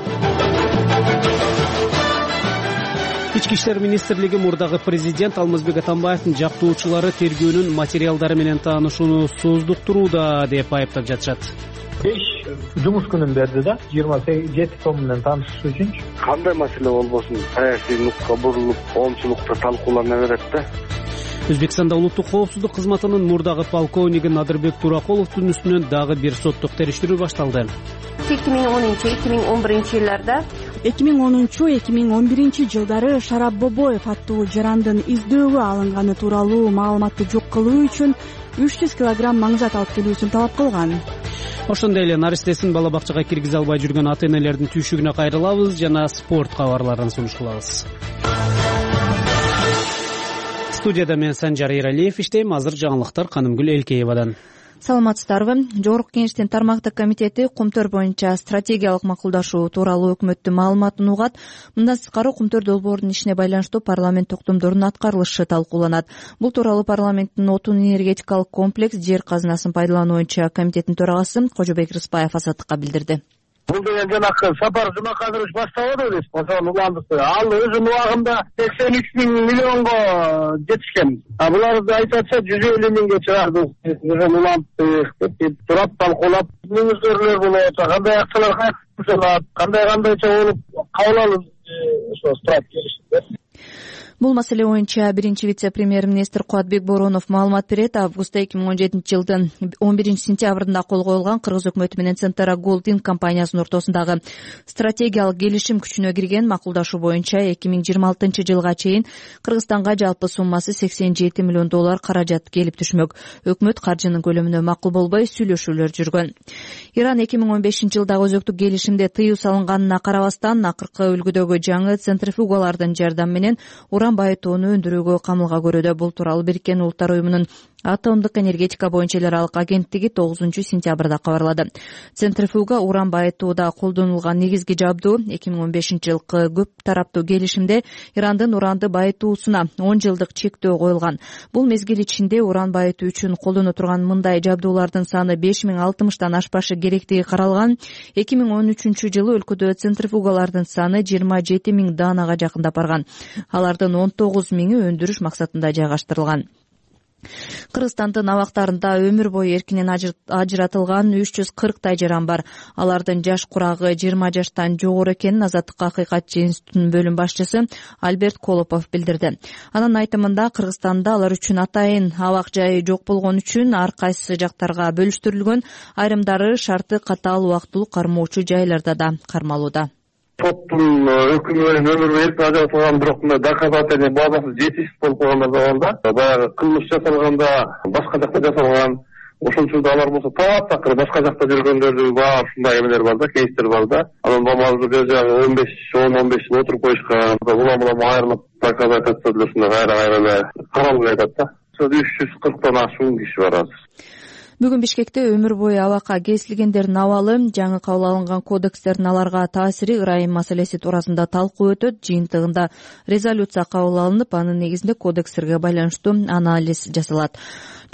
Ички иштер министрлиги мурдагы президент Алмазбек Атамбаевдин жактоочулары тергөөнүн материалдары менен таанышууну сооздуктурууда деп айыптап жатышат. 5 жумуш күнүн берди да 27 том менен таанышыш үчүн. Кандай маселе болбосун саясий нукка бурулуп, коомчулукта талкуулана берет да. Өзбекстанда улуттук коопсуздук кызматынын мурдагы полковниги Надырбек Туракуловдун үстүнөн дагы бир соттук териштирүү башталды. 2010-2011 жылдарда 2010-2011 жылдары Шарап Бобоев аттуу жарандын издөөгө алынганы тууралуу маалыматты жок кылуу үчүн 300 килограмм маңзат алып келүүсүн талап кылган. Ошондой эле наристесин бала бакчага киргизе албай жүргөн ата-энелердин түйшүгүнө кайрылабыз жана спорт кабарларын сунуш кылабыз. Студияда мен Санжар Иралиев иштейм. Азыр жаңылыктар Канымгүл Элкеевадан. Саламатсыздарбы? Жогорку Кеңештин тармактык комитети Кумтөр боюнча стратегиялык макулдашуу тууралуу өкмөттүн маалыматын угат. Мындан сырткары Кумтөр долбоорунун ишине байланыштуу парламент токтомдорунун аткарылышы талкууланат. Бул тууралуу парламенттин отун энергетикалык комплекс жер казынасын пайдалануу боюнча комитеттин төрагасы Кожобек Рыспаев Азаттыкка билдирди. Бул деген жанакы сапар жумакадырович баштабады элес. Ошол уландыкты. Ал өзүнүн убагында 83 миллионго жетишкен. Буларды айтатса 150 миңге чыгарды. Ошол уландык деп турап талкуулап, мүнөздөрлөр болот, кандай акчалар кайтарылат, кандайча болуп кабыл алып ошо страйк келишти. Бул маселе боюнча биринчи вице-премьер-министр Кубатбек Боронов маалымат берет. Августта 2017 жылдын 11 сентябрында кол коюлган Кыргыз өкмөтү менен Центра Голдинг компаниясынын ортосундагы стратегиялык келишим күчүнө кирген. Макулдашуу боюнча 2026 жылга чейин Кыргызстанга жалпы суммасы $87 миллион каражат келип түшмөк. Өкмөт каржынын көлөмүнө макул болбой сүйлөшүүлөр жүргөн. Иран 2015 жылдагы өзөктүк келишимде тыюу салынганына карабастан акыркы үлгүдөгү жаңы центрифугалардын жардамы менен уран байытууну өндүрүүгө камылга көрүүдө. Бул тууралуу Бириккен Улуттар уюмунун атомдук энергетика боюнча эл аралык агенттиги 9 сентябрда кабарлады. Центрифуга уран байытууда колдонулган негизги жабдуу. 2015 жылкы көп тараптуу келишимде Ирандын уранды байытуусуна 10 жылдык чектөө коюлган. Бул мезгил ичинде уран байытуу үчүн колдоно турган мындай жабдуулардын саны 5060тан ашпашы керектиги каралган. 2013 жылы өлкөдө центрифугалардын саны 27 000 даанага жакындап барган. Алардын 19 000-и өндүрүш максатында жайгаштырылган. Кыргызстандын абактарында өмүр бою эркинен ажыратылган 340 жаран бар. Алардын жаш курагы 20 жаштан жогору экенин Азаттыкка Акыйкат институтунун бөлүм башчысы Альберт Колопов билдирди. Анын айтымында Кыргызстанда алар үчүн атайын абак жайы жок болгон үчүн ар кайсы жактарга бөлүштүрүлгөн, айрымдары шарты катаал убактылуу кармоочу жайларда да кармалууда. Соттун өкүмү менен өмүр бою эркин ажыратылган, бирок мындай доказательный базасы жетишсиз болуп калгандар да бар да. Баягы кылмыш жасалганда башка жакта жасалган, ошон үчүн алар болсо таап такыр башка жакта жүргөндөрдү бар ушундай эмелер бар да, кейстер бар да. Анан бамазды жагы 15 жыл отуруп коюшкан. Улам айрылып доказательство деле ушундай кайра эле каралбай атат да. 340тан ашуун киши бар азыр. Бүгүн Бишкекте өмүр бою абакка кесилгендердин абалы, жаңы кабыл алынган кодекстердин аларга таасири, ырайым маселеси туурасында талкуу өтөт. Жыйынтыгында резолюция кабыл алынып, анын негизинде кодекстерге байланыштуу анализ жасалат.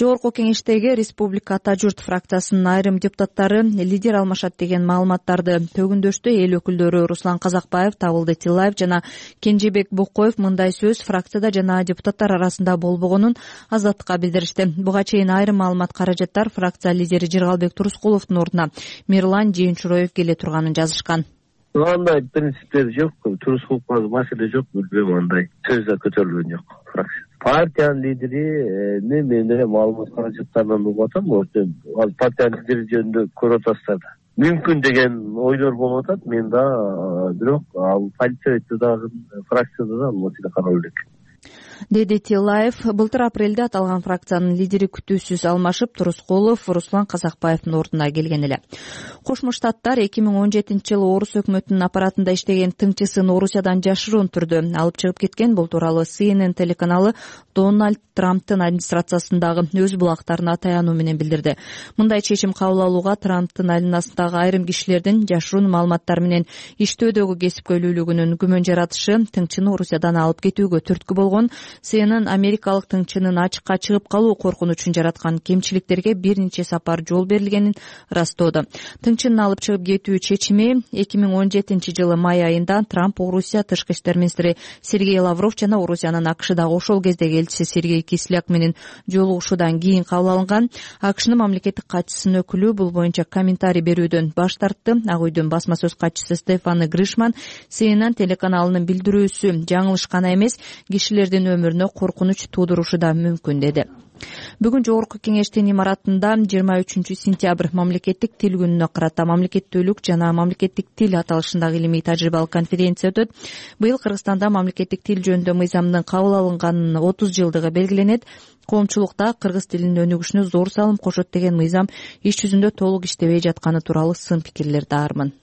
Жогорку кеңештеги Республика Ата журт фракциясынын айрым депутаттары лидер алмашат деген маалыматтарды төгүндөштү. Эл өкүлдөрү Руслан Казакбаев, Табылды Тилаев жана Кенжебек Бокоев мындай сөз фракцияда жана депутаттар арасында болбогонун Азаттыкка билдиришти. Буга чейин айрым маалымат каражаттар фракция лидери Жыргалбек Турускуловдун ордуна Мирлан Жээнчуроев келе турганын жазышкан. Андай принциптер жок, Турускуловго маселе жок, билбейм, андай сөз да көтөрүлгөн жок фракция. Партиянын лидери мен эле маалымат каражаттарынан угуп атам, ал партиянын лидери жөнүндө көрүп атасыздар да. Мүмкүн деген ойлор болуп атат, мен да, бирок ал политсоветте дагы фракцияда да ал маселе каралып элек, деди Тилаев. Былтыр апрелде аталган фракциянын лидери күтүүсүз алмашып, Турускулов Руслан Казакбаевдин ордуна келген эле. Кошмо Штаттар 2017-жылы орус өкмөтүнүн аппаратында иштеген тыңчысын Орусиядан жашыруун түрдө алып чыгып кеткен. Бул тууралуу CNN телеканалы Дональд Трамптын администрациясындагы өз булактарына таянуу менен билдирди. Мындай чечим кабыл алууга Трамптын айланасындагы айрым кишилердин жашыруун маалыматтар менен иштөөдөгү кесипкөйлүүлүгүнүн күмөн жаратышы, тыңчыны Орусиядан алып кетүүгө түрткү болгон. CNN америкалык тыңчынын ачыкка чыгып калуу коркунучун жараткан кемчиликтерге бир нече сапар жол берилгенин ырастоодо. Тыңчынын алып чыгып кетүү чечими 2017-жылы май айында Трамп, Орусия тышкы иштер министри Сергей Лавров жана Орусиянын АКШдагы ошол кездеги элчиси Сергей Кисляк менен жолугушуудан кийин кабыл алынган. АКШнын мамлекеттик катчысынын өкүлү бул боюнча комментарий берүүдөн баш тартты. Ак үйдүн басма сөз катчысы Стефан Гришман CNN телеканалынын билдирүүсү жаңылыш гана эмес, кишилердин өмүрүнө коркунуч туудурушу да мүмкүн деди. Бүгүн Жогорку кеңештин имаратында 23-сентябрь мамлекеттик тил күнүнө карата мамлекеттүүлүк жана мамлекеттик тил аталышындагы илимий тажрыйбалык конференция өтөт. Быйыл Кыргызстанда мамлекеттик тил жөнүндө мыйзамдын кабыл алынганынын 30 жылдыгы белгиленет. Коомчулукта кыргыз тилинин өнүгүшүнө зор салым кошот деген мыйзам иш жүзүндө толук иштебей жатканы тууралуу сын пикирлер даармын.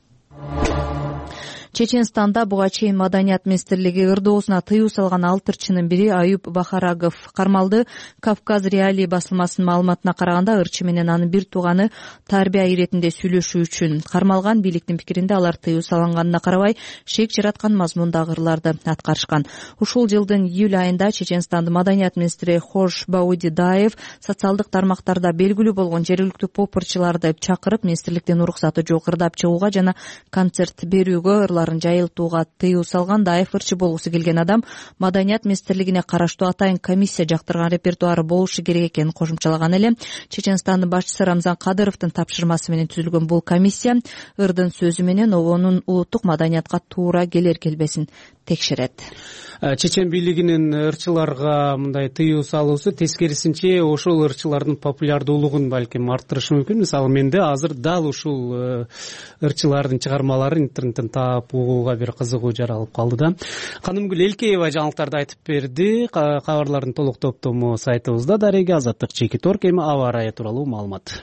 Чеченстанда буга чейин Маданият министрлиги ырдоосуна тыюу салган 6 ырчынын бири Аюп Бахарагов кармалды. Кавказ Реалии басылмасынын маалыматына караганда, ырчы менен анын бир тууганы тарбия иретинде сүйлөшүү үчүн кармалган. Бийликтин пикиринде алар тыюу салынганына карабай шек жараткан мазмундагы ырларды аткарышкан. Ушул жылдын июль айында Чеченстандын Маданият министри Хош Баудидаев социалдык тармактарда белгилүү болгон жергиликтүү поп-ырчыларды чакырып, министрликтин уруксаты жок ырдап чыгууга жана концерт берүүгө, жайылтууга тыюу салган. Даев ырчы болгусу келген адам Маданият министрлигине караштуу атайын комиссия жактырган репертуары болушу керек экенин кошумчалаган эле. Чеченстандын башчысы Рамзан Кадыровдун тапшырмасы менен түзүлгөн бул комиссия ырдын сөзү менен обонун улуттук маданиятка туура келер келбесин текшерет. Чечен бийлигинин ырчыларга мындай тыюу салуусу тескерисинче ошол ырчылардын популярдуулугун балким арттырышы мүмкүн. Мисалы менде азыр дал ушул ырчылардын чыгармаларын интернеттен таап угууга бир кызыгуу жаралып калды да. Канымгүл Элкеева жаңылыктарды айтып берди. Кабарлардын толук топтому сайтыбызда дареги Азаттык Чекиторг. Эми аба ырайы тууралуу маалымат.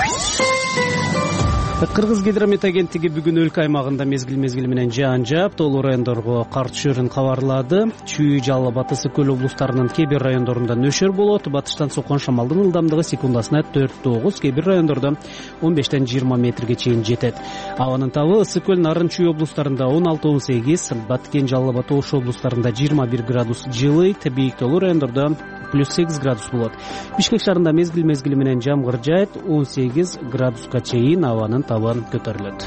Кыргыз гидромет агенттиги бүгүн өлкө аймагында мезгил менен жаан жаап, тоолуу райондорго кар түшөрүн кабарлады. Чүй, Жалал Абад, Ысык көл облустарынын кээ бир райондорунда нөшөр болот. Батыштан соккон шамалдын ылдамдыгы секундасына 4-9, кээ бир райондордо 15-20 метрге чейин жетет. Абанын табы Ысык көл, Нарын, Чүй облустарында 16-18, Баткен, Жалал Абад, Ош облустарында 21 градус жылый, бийик тоолуу райондордо +8 градус болот. Бишкек шаарында мезгил менен жамгыр жаайт, 18 градуска чейин абанын табы көтөрүлөт.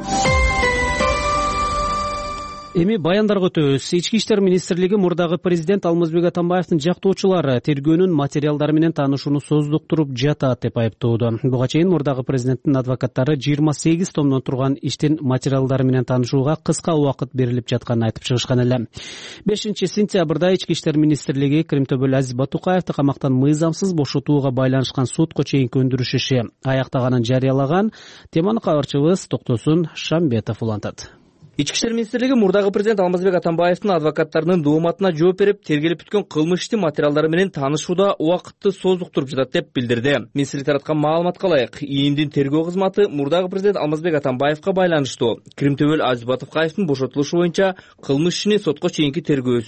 Эми баяндарга өтөбүз. Ички иштер министрлиги мурдагы президент Алмазбек Атамбаевдин жактоочулары тергөөнүн материалдары менен таанышууну создуктуруп жатат деп айыптоодо. Буга чейин мурдагы президенттин адвокаттары 28 томдон турган иштин материалдары менен таанышууга кыска убакыт берилип жатканын айтып чыгышкан эле. 5-сентябрда Ички иштер министрлиги Кримтөбөл Азиз Батукаевди камактан мыйзамсыз бошотууга байланышкан сотко чейинки өндүрүш иши аяктаганын жарыялаган. Теманы кабарчыбыз Токтосун Шамбетов улантат. Ички иштер министрлиги мурдагы президент Алмазбек Атамбаевдин адвокаттарынын дооматына жооп берип, тергелип бүткөн кылмыш иштин материалдары менен таанышууда убакытты создуктуруп жатат деп билдирди. Министрлик тараткан маалыматка ылайык, ИИМдин тергөө кызматы мурдагы президент Алмазбек Атамбаевга байланыштуу Кримтөбөл Азиз Батукаевдин бошотулушу боюнча кылмыш ишини сотко чейинки тергөөсү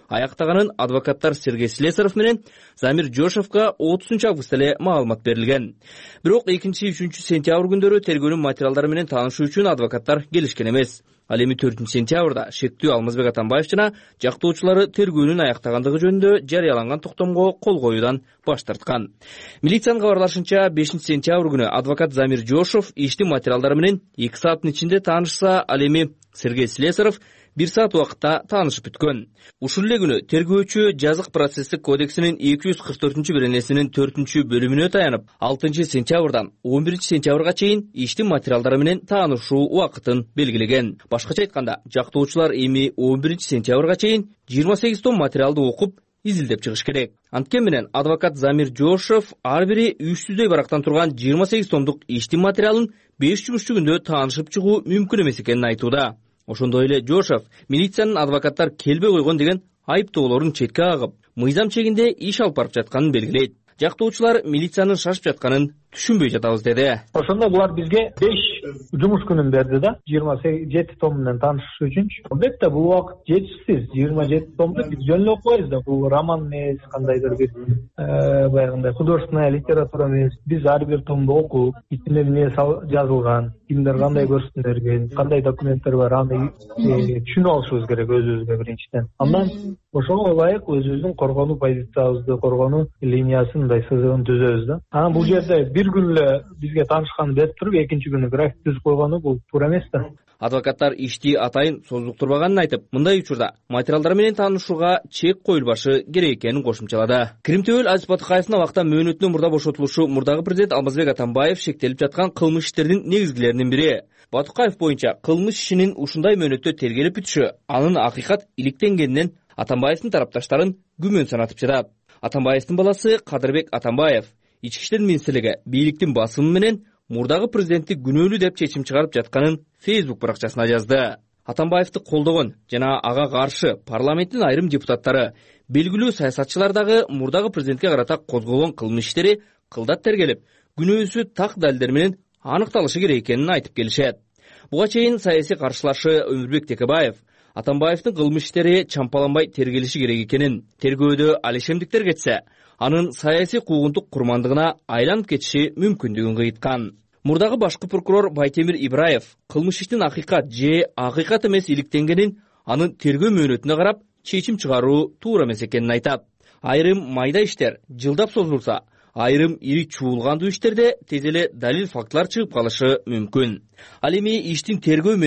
аяктаганын адвокаттар Сергей Слесарев менен Замир Жошевго 30 август эле маалымат берилген. Бирок 2-3 сентябрь күндөрү тергөөнүн материалдары менен таанышуу үчүн адвокаттар келишкен эмес. Ал эми 4 сентябрда шектүү Алмазбек Атамбаев жана жактоочулары тергөөнүн аяктагандыгы жөнүндө жарыяланган токтомго кол коюудан баш тарткан. Милициянын кабарлашынча 5 сентябрь күнү адвокат Замир Жошев иштин материалдары менен 2 сааттын ичинде таанышса, ал эми Сергей Слесарев 1 саат убакытта таанышып бүткөн. Ушул эле күнү тергөөчү жазык процесстик кодексинин 244-беренесинин 4-бөлүмүнө таянып, 6 сентябрдан 11 сентябрга чейин иштин материалдары менен таанышуу убакытын белгилеген. Башкача айтканда, жактоочулар эми 11 сентябрга чейин 28 том материалды окуп, изилдеп чыгыш керек. Анткени менен адвокат Замир Жошев ар бири 300дөй барактан турган 28 томдук иштин материалын 5 жумушчу күндө таанышып чыгуу мүмкүн эмес экенин айтууда. Ошондой эле Жошев милициянын адвокаттар келбей койгон деген айыптоолорун четке кагып, мыйзам чегинде иш алып барып жатканын белгилейт. Жактоочулар милициянын шашып жатканын түшүнбөй жатабыз деди. Ошондо булар бизге 5 жумуш күнүн берди да, 27 том менен таанышыш үчүнчү. Албетте бул убакыт жетишсиз. 27 томду биз жөн эле окубайбыз да. Бул роман эмес, кандайдыр бир баягындай художественная литература эмес. Биз ар бир томду окуп, ичинде эмне жазылган, кимдер кандай көрсөтүлгөн, кандай документтер бар, аны түшүнүп алышыбыз керек өзүбүзгө биринчиден. Андан ошого ылайык өзүбүздүн коргонуу позициябызды, коргонуу линиясын, мындай сызыгын түзөбүз да. Анан бул жерде бир күн эле бизге таанышканды берип туруп, экинчи күнү график түзүп койгону бул туура эмес да. Адвокаттар ишти атайын создуктурбаганын айтып, мындай учурда материалдар менен таанышууга чек коюлбашы керек экенин кошумчалады. Кримтөбөл Азиз Батыкаевдин абакта мөөнөтүнөн мурда бошотулушу мурдагы президент Алмазбек Атамбаев шектелип жаткан кылмыш иштеринин негизгилеринин бири. Батыкаев боюнча кылмыш ишинин ушундай мөөнөттө тергелип бүтүшү анын акыйкат иликтенгенинен Атамбаевдин тарапташтарын күмөн санатып жатат. Атамбаевдин баласы Кадырбек Атамбаев Ички иштер министрлиги бийликтин басымы менен мурдагы президентти күнөөлүү деп чечим чыгарып жатканын Facebook баракчасына жазды. Атамбаевди колдогон жана ага каршы парламенттин айрым депутаттары, белгилүү саясатчылар дагы мурдагы президентке карата козголгон кылмыш иштери кылдат тергелип, күнөөсү так далилдер менен аныкталышы керек экенин айтып келишет. Буга чейин саясий каршылашы Өмүрбек Текебаев Атамбаевдин кылмыш иштери чампаланбай тергелиши керек экенин, тергөөдө алишемдиктер кетсе, анын саясий куугунтук курмандыгына айланып кетиши мүмкүндүгүн кыйткан. Мурдагы башкы прокурор Байтемир Ибраев кылмыш иштин акыйкат же акыйкат эмес иликтенгенин анын тергөө мөөнөтүнө карап чечим чыгаруу туура эмес экенин айтат. Айрым майда иштер жылдап созулса, айрым ири чуулгандуу иштерде тез эле далил фактылар чыгып калышы мүмкүн. Ал эми иштин тергөө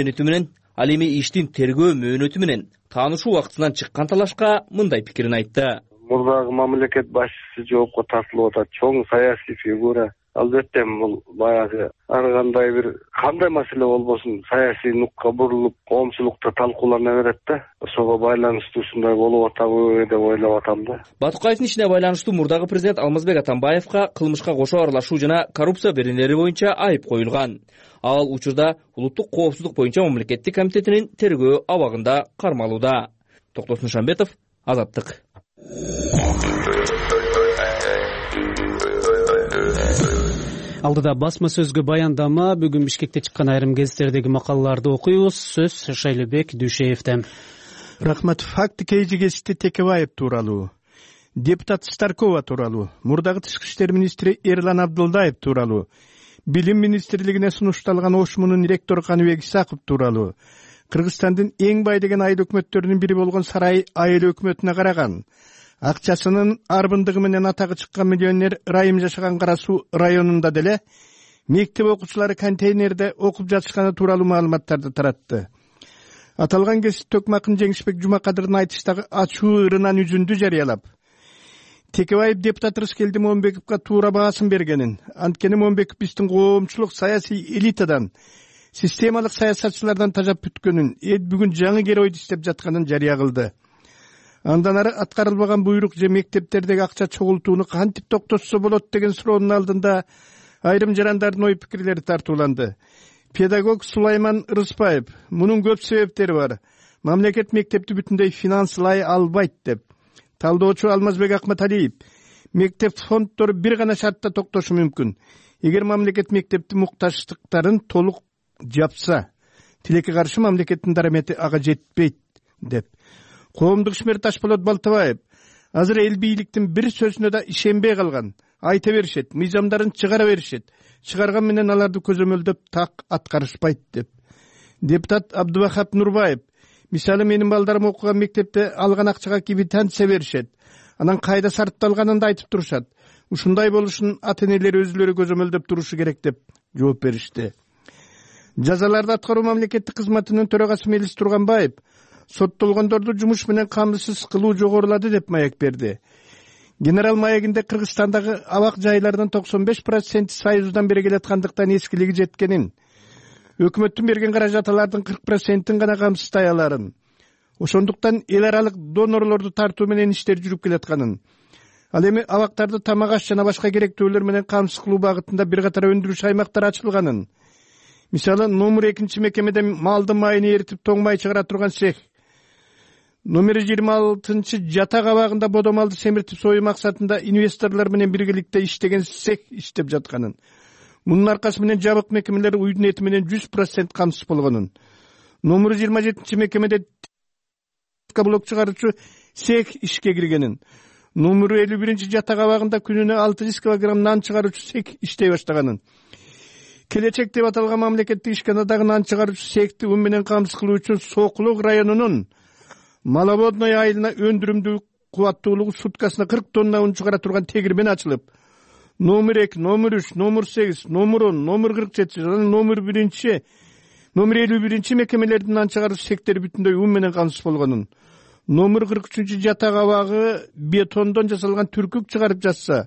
мөөнөтү менен таанышуу убактысынан чыккан талашка мындай пикирин айтты. Мурдагы мамлекет башчысы жоопко тартылып атат, чоң саясий фигура. Албетте бул баягы ар кандай бир кандай маселе болбосун саясий нукка бурулуп, коомчулукта талкуулана берет да. Ошого байланыштуу ушундай болуп атабы деп ойлоп атам да. Батыкаевдин ишине байланыштуу мурдагы президент Алмазбек Атамбаевга кылмышка кошо аралашуу жана коррупция беренелери боюнча айып коюлган. Ал учурда улуттук коопсуздук боюнча мамлекеттик комитетинин тергөө абагында кармалууда. Токтосун Шамбетов, Азаттык. Алдыда басма сөзгө баяндама, бүгүн Бишкекте чыккан айрым гезиттердеги макалаларды окуйбуз. Сөз Шайлебек Дүйшеевден. Рахмат. Факты кейжи гезитте Текебаев тууралуу, депутат Старкова тууралуу, мурдагы тышкы иштер министри Эрлан Абдулдаев тууралуу, билим министрлигине сунушталган ОШМунун ректору Каныбек Исаков тууралуу, Кыргызстандын эң бай деген айыл өкмөттөрүнүн бири болгон Сарай айыл өкмөтүнө караган, акчасынын арбындыгы менен атагы чыккан миллионер Райым жашаган Кара Суу районунда деле мектеп окуучулары контейнерде окуп жатышканы тууралуу маалыматтарды таратты. Аталган кесип Төкмакын Жеңишбек Жумакадырдын айтыштагы ачуу ырынан үзүндү жарыялап, Текебаев депутат Рыскелди Момбековго туура баасын бергенин, анткени Момбеков биздин коомчулук саясий элитадан, системалык саясатчылардан тажап бүткөнүн, бүгүн жаңы геройду издеп жатканын жарыя кылды. Андан ары аткарылбаган буйрук же мектептердеги акча чогултууну кантип токтотсо болот деген суроонун алдында айрым жарандардын ой пикирлери тартууланды. Педагог Сулайман Рыспаев, мунун көп себептери бар. Мамлекет мектепти бүтүндөй финанслай албайт деп. Талдоочу Алмазбек Акматалиев, мектеп фонддору бир гана шартта токтошу мүмкүн. Эгер мамлекет мектепти муктаждыктарын толук жапса, тилекке каршы мамлекеттин дарамети ага жетпейт деп. коомдук ишмер Ташполот Балтабаев азыр эл бийликтин бир сөзүнө да ишенбей калган. Айта беришет, мыйзамдарын чыгара беришет. Чыгарган менен аларды көзөмөлдөп так аткарышпайт деп. Депутат Абдубахат Нурбаев: мисалы менин балдарым окуган мектепте алган акчага квитанция беришет. Анан кайда сарпталганын да айтып турушат. Ушундай болушун ата-энелер өзүлөрү көзөмөлдөп турушу керек деп жооп беришти. Жазаларды аткаруу мамлекеттик кызматынын төрагасы Мелис Турганбаев соттолгондорду жумуш менен камсыз кылуу жогорулады деп маек берди. Генерал маегинде Кыргызстандагы абак жайлардын 95% Союздан бери келаткандыктан эскилиги жеткенин, өкмөттүн берген каражаттардын 40%-ин гана камсыздай аларын, ошондуктан эл аралык донорлорду тартуу менен иштер жүрүп келатканын, ал эми абактарды тамак аш жана башка керектүүлөр менен камсыз кылуу багытында бир катар өндүрүш аймактары ачылганын, мисалы номер 2 мекемеде малдын майын эритип тоң май чыгара турган цех, номер 26 жатак абагында бодо малды семиртип союу максатында инвесторлор менен биргеликте иштеген цех иштеп жатканын, мунун аркасы менен жабык мекемелер уйдун эти менен 100% камсыз болгонун, номер 27 мекемеде блок чыгаруучу цех ишке киргенин, номер 51 жатак абагында күнүнө 600 килограмм нан чыгаруучу цех иштей баштаганын, Келечек деп аталган мамлекеттик ишканадагы нан чыгаруучу цехти ун менен камсыз кылуу үчүн Сокулук районунун Маловодной айылына өндүрүмдүү кубаттуулугу суткасына 40 тонна ун чыгара турган тегирмен ачылып, номер 2, номер 3, номер 8, номер 10, номер 47 жана номер 51 мекемелердин нан чыгаруучу цехтери бүтүндөй ун менен камсыз болгонун, номер 43 жатак абагы бетондон жасалган түркүк чыгарып жатса,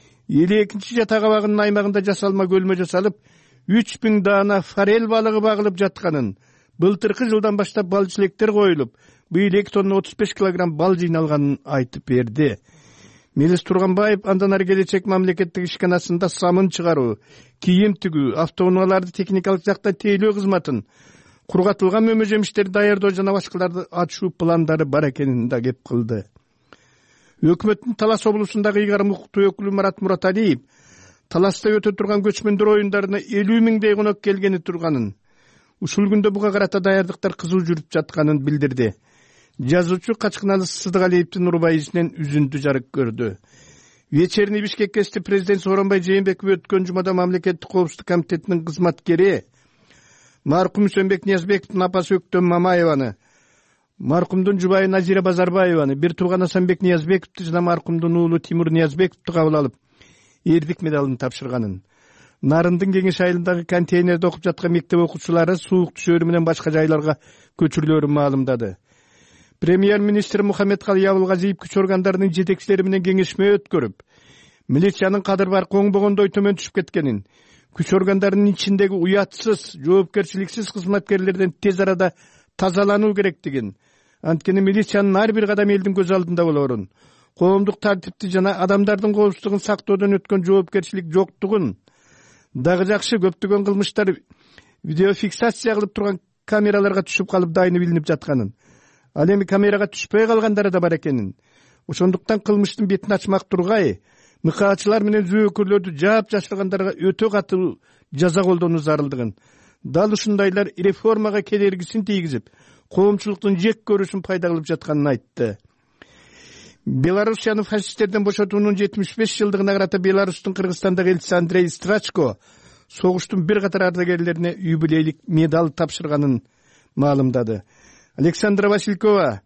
52 жатак абагынын аймагында жасалма көлмө жасалып, 3000 даана форель балыгы багылып жатканын, былтыркы жылдан баштап бал чилектер коюлуп, быйыл 2 тонна 35 килограмм бал жыйналганын айтып берди. Мелис Турганбаев андан ары келечек мамлекеттик ишканасында самын чыгаруу, кийим тигүү, автоунааларды техникалык жактан тейлөө кызматын, кургатылган мөмө жемиштерди даярдоо жана башкаларды ачуу пландары бар экенин да кеп кылды. Өкмөттүн Талас облусундагы ыйгарым укуктуу өкүлү Марат Мураталиев Таласта өтө турган көчмөндөр оюндарына 50 миңдей конок келгени турганын, ушул күндө буга карата даярдыктар кызуу жүрүп жатканын билдирди. Жазуучу Качкыналы Сыдыгалиевдин урбайысынан үзүндү жарык көрдү. Вечерний Бишкекте президент Сооронбай Жээнбеков өткөн жумада мамлекеттик коопсуздук комитетинин кызматкери маркум Сөмбек Ниязбековдун апасы Өктөм Мамаеваны, маркумдун жубайы Назира Базарбаеваны, бир тууган Асанбек Ниязбековду жана маркумдун уулу Тимур Ниязбековду кабыл алып, эрдик медалын тапшырганын, Нарындын Кеңеш айылындагы контейнерде окуп жаткан мектеп окуучулары суук түшөөрү менен башка жайларга көчүрүлөөрүн маалымдады. Премьер-министр Мухаммедкалый Абылгазиев күч органдарынын жетекчилери менен кеңешме өткөрүп, милициянын кадыр бар коңбогондой төмөн түшүп кеткенин, күч органдарынын ичиндеги уятсыз, жоопкерчиликсиз кызматкерлерден тез арада тазалануу керектигин, анткени милициянын ар бир кадам элдин көз алдында болоорун, коомдук тартипти жана адамдардын коопсуздугун сактоодон өткөн жоопкерчилик жоктугун, дагы жакшы көптөгөн кылмыштар видеофиксация кылып турган камераларга түшүп калып дайыны билинип жатканын, ал эми камерага түшпөй калгандары да бар экенин, ошондуктан кылмыштын бетин ачмак тургай, мыкаачылар менен зөөкөрлөрдү жаап жашыргандарга өтө катуу жаза колдонуу зарылдыгын, дал ушундайлар реформага кедергисин тийгизип, коомчулуктун жек көрүшүн пайда кылып жатканын айтты. Белоруссияны фашисттерден бошотуунун 75 жылдыгына карата Беларустун Кыргызстандагы элчиси Андрей Страчко согуштун бир катар ардагерлерине юбилейлик медаль тапшырганын маалымдады. Александра Василькова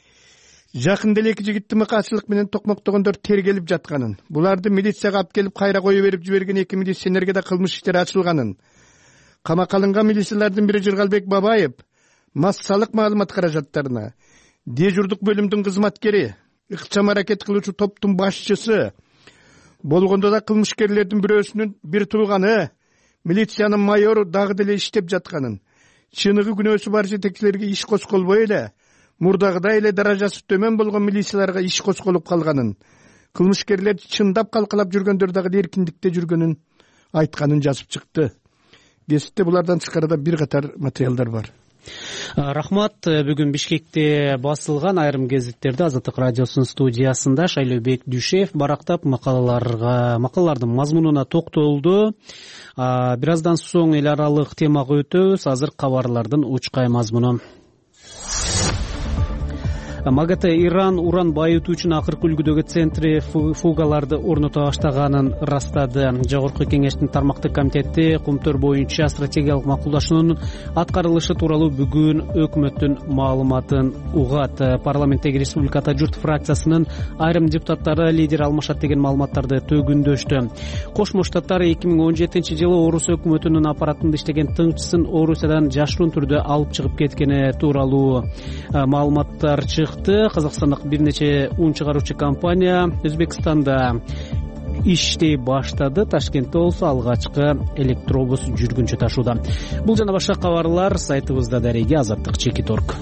жакында эле эки жигитти мыкаачылык менен токмоктогондор тергелип жатканын, буларды милицияга алып келип кайра кое берип жиберген эки милиционерге да кылмыш иштери ачылганын, камакка алынган милициялардын бири Жыргалбек Бабаев массалык маалымат каражаттарына, дежурдук бөлүмдүн кызматкери, ыкчам аракет кылуучу топтун башчысы болгондо да кылмышкерлердин бирөөсүнүн бир тууганы, милициянын майору дагы деле иштеп жатканын, чыныгы күнөөсү бар жетекчилерге иш козголбой эле мурдагыдай эле даражасы төмөн болгон милицияларга иш козголуп калганын, кылмышкерлер чындап калкалап жүргөндөр дагы эркиндикте жүргөнүн айтканын жазып чыкты. Гезитте булардан тышкары да бир катар материалдар бар. Рахмат. Бүгүн Бишкекте басылган айрым гезиттерди Азаттык радиосунун студиясында Шайлообек Дүйшев барактап макалалардын мазмунуна токтолду. Бир аздан соң эл аралык темага өтөбүз. Азыр кабарлардын учкай мазмуну. МАГАТЭ Иран уран байытуучунун акыркы үлгүдөгү центрифугаларды орното баштаганын ырастады. Жогорку кеңештин тармактык комитети Кумтөр боюнча стратегиялык макулдашуунун аткарылышы тууралуу бүгүн өкмөттүн маалыматын угат. Парламенттеги Республика Ата журт фракциясынын айрым депутаттары лидер алмашат деген маалыматтарды төгүндөштү. Кошмо Штаттар 2017-жылы Орус өкмөтүнүн аппаратында иштеген тыңчысын Орусиядан жашыруун түрдө алып чыгып кеткени тууралуу маалыматтар чыкты. Казакстандык бир нече ун чыгаруучу компания Өзбекстанда иштей баштады. Ташкентте болсо алгачкы электробус жүргүнчү ташууда. Бул жана башка кабарлар сайтыбызда дареги Азаттык.org.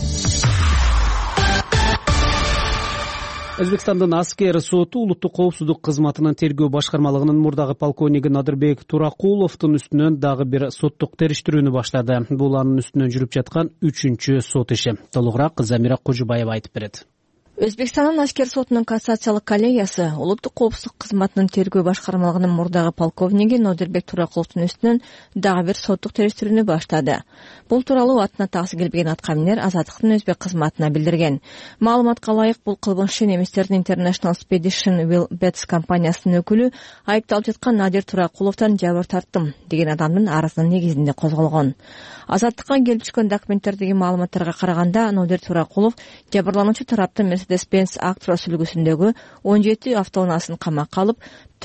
Өзбекстандын аскер соту улуттук коопсуздук кызматынын тергөө башкармалыгынын мурдагы полковниги Надырбек Туракуловдун үстүнөн дагы бир соттук териштирүүнү баштады. Бул анын үстүнөн жүрүп жаткан 3-чү сот иши. Толугураак Замира Кожубаева айтып берет. Өзбекстандын аскер сотунун кассациялык коллегиясы улуттук коопсуздук кызматынын тергөө башкармалыгынын мурдагы полковниги Надырбек Туракуловдун үстүнөн дагы бир соттук териштирүүнү баштады. Бул тууралуу атына таксы келбеген аткаминер Азаттыктын өзбек кызматына билдирген. Маалыматка ылайык, бул кылмышчы немистердин International Expedition Will Bets компаниясынын өкүлү айыпталып жаткан Надир Туракуловдон жабыр тарттым деген адамдын арызынын негизинде козголгон. Азаттыкка келип түшкөн документтердеги маалыматтарга караганда Надир Туракулов жабырлануучу тараптын Mercedes-Benz Actros үлгүсүндөгү 17 автоунаасын камакка алып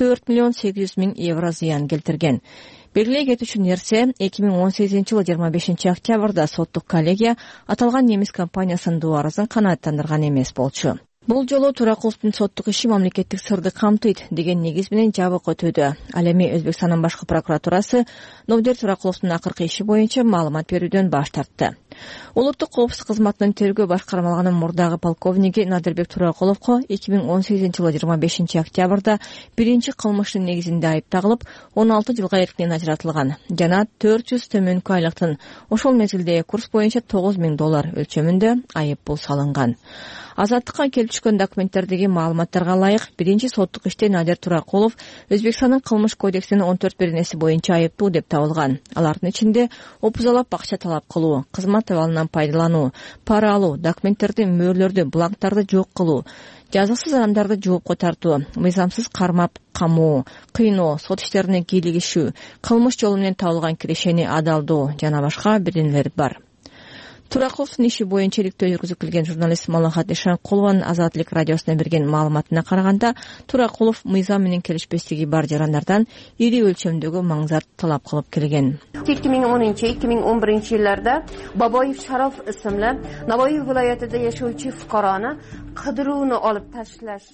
4,8 миллион евро зыян келтирген. Белгилей кетүүчү нерсе 2018-жылы 25 октябрда соттук коллегия аталган немис компаниясынын дуарызын канааттандырган эмес болчу. Бул жолу Туракуловдун соттук иши мамлекеттик сырды камтыйт деген негиз менен жабык өтүүдө. Ал эми Өзбекстандын башкы прокуратурасы Надир Туракуловдун акыркы иши боюнча маалымат берүүдөн баш тартты. Улуттук коопсуздук кызматынын тергөө башкармалыгынын мурдагы полковниги Надырбек Туракуловго 2018-жылы 25 октябрда биринчи кылмыштын негизинде айып тагылып, 16 жылга эркинен ажыратылган жана 400 төмөнкү айлыктын ошол мезгилдеги курс боюнча $9,000 өлчөмүндө айып пул салынган. Азаттыкка келип түшкөн документтердеги маалыматтарга ылайык, биринчи соттук иште Надир Туракулов Өзбекстандын кылмыш кодексинин 14 беренеси боюнча айыптуу деп табылган. Алардын ичинде опузалап акча талап кылуу, кызмат абалынан пайдалануу, пара алуу, документтерди, мөөрлөрдү, бланктарды жок кылуу, жазыксыз адамдарды жоопко тартуу, мыйзамсыз кармап камоо, кыйноо, сот иштерине кийлигишүү, кылмыш жолу менен табылган кирешени адалдоо жана башка бирнелер бар. Туракуловдун иши боюнча иликтөө жүргүзүп келген журналист Малахат Ишанкулованын Азаттык радиосуна берген маалыматына караганда, Туракулов мыйзам менен келишпестиги бар жарандардан ири өлчөмдөгү маңзарды талап кылып келген. 2010-2011 жылдарда Бабоев Шароф исмли Navoiy viloyatida yashovchi fuqaroni qidiruvni olib tashlash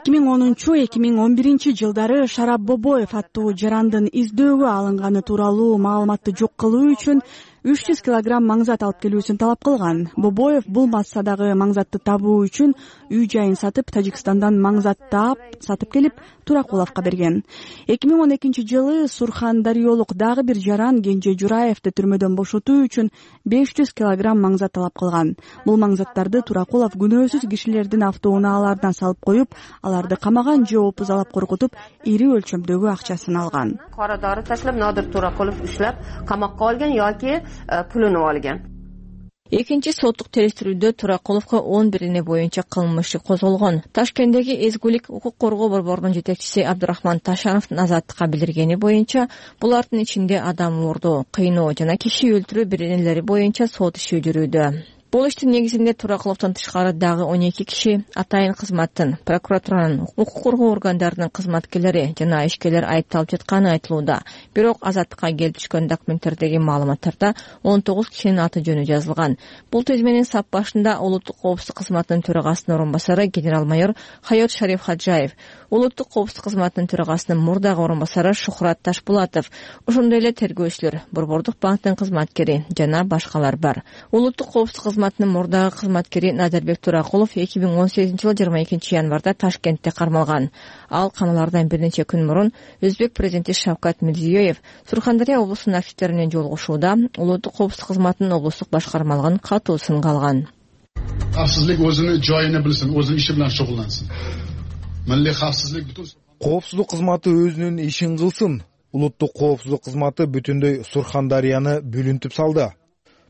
2010-2011 жылдары Шарап Бобоев аттуу жарандын издөөгө алынганы тууралуу маалыматты жок кылуу үчүн 300 килограмм маңзат алып келүүсүн талап кылган. Бобоев бул массадагы маңзатты табуу үчүн үй жайын сатып, Тажикстандан маңзат таап, сатып келип, Туракуловго берген. 2012 жылы Сурхандариолук дагы бир жаран Кенже Жураевди түрмөдөн бошотуу үчүн 500 килограмм маңзат талап кылган. Бул маңзаттарды Туракулов күнөөсүз кишилердин автоунааларынан салып коюп, аларды камаган же опузалап коркутуп, ири өлчөмдөгү акчасын алган. Кара дары ташлап Надир Туракулов ушлап камакка алган yoki pulini olgan. Экинчи соттук териштирүүдө Туракуловго 11 боюнча кылмыш иши козголгон. Ташкенттеги Эзгүлүк укук коргоо борборунун жетекчиси Абдурахман Ташановдун Азаттыкка билдиргени боюнча, булардын ичинде адам уурдоо, кыйноо жана киши өлтүрүү бирнелери боюнча сот иши жүрүүдө. Бул иштин негизинде Туракуловдон тышкары дагы 12 киши атайын кызматтын, прокуратуранын, укук коргоо органдарынын кызматкерлери жана ишкерлер айыпталып жатканы айтылууда. Бирок Азаттыкка келип түшкөн документтердеги маалыматтарда 19 кишинин аты жөнү жазылган. Бул тизменин сап башында улуттук коопсуздук кызматынын төрагасынын орун басары генерал-майор Хайот Шариф Хаджаев, улуттук коопсуздук кызматынын төрагасынын мурдагы орун басары Шухрат Ташбулатов, ошондой эле тергөөчүлөр, Борбордук банктын кызматкери жана башкалар бар. Улуттук коопсуздук кызматынын мурдагы кызматкери Надырбек Туракулов 2018-жылы 22 январда Ташкентте кармалган. Ал камалардан бир нече күн мурун Өзбек президенти Шавкат Мирзиёев Сурхандария облусунун активдери жолугушууда улуттук коопсуздук кызматынын облустук башкармалыгын катуу сынга алган. Xavfsizlik o'zini joyini bilsin, o'zini ishi bilan shug'ullansin. Milliy xavfsizlik butun коопсуздук кызматы өзүнүн ишин кылсын. Улуттук коопсуздук кызматы бүтүндөй Сурхандарияны бүлүнтүп салды.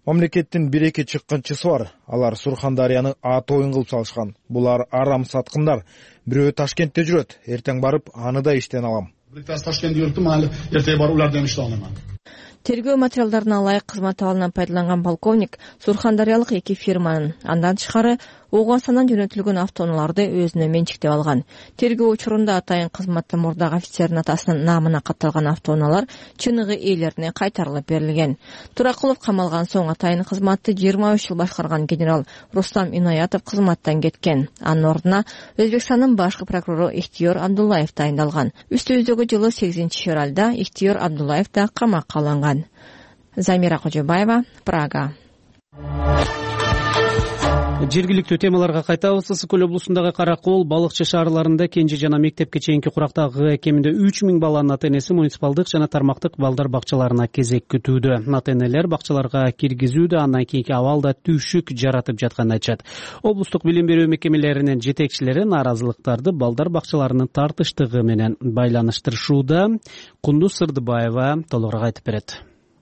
Мамлекеттин 1-2 чыккынчысы бар. Алар Сурхандарияны ат оюн кылып салышкан. Булар арам саткындар. Бирөө Ташкентте жүрөт. Эртең барып, аны да иштен алам. Ташкентте жүрүптүм, али эртең барып улардан иште аламан. Тергөө материалдарына ылайык кызмат абалынан пайдаланган полковник Сурхандариялык 2 фирманын, андан тышкары Оогасандан жөнөтүлгөн автоунааларды өзүнө менчиктеп алган. Тергөө учурунда атайын кызматта мурдагы офицердин атасынын намына катталган автоунаалар чыныгы ээлерине кайтарылып берилген. Туракулов камалган соң атайын кызматты 23 жыл башкарган генерал Рустам Инаятов кызматтан кеткен. Анын ордуна Өзбекстандын башкы прокурору Ихтиёр Абдуллаев дайындалган. Үстүбүздөгү жылы 8-февралда Ихтиёр Абдуллаев да камакка алынган. Замира Кожобаева, Прага. Жергиликтүү темаларга кайтабыз. Ысык көл облусундагы Каракол, Балыкчы шаарларында кенже жана мектепке чейинки курактагы кеминде 3000 баланын ата-энеси муниципалдык жана тармактык балдар бакчаларына кезек күтүүдө. Ата-энелер бакчаларга киргизүүдө андан кийинки абалда түшүк жаратып жатканын айтышат. Облустук билим берүү мекемелеринин жетекчилери нааразылыктарды балдар бакчаларынын тартыштыгы менен байланыштырышууда. Кундуз Сырдыбаева толугураак айтып берет.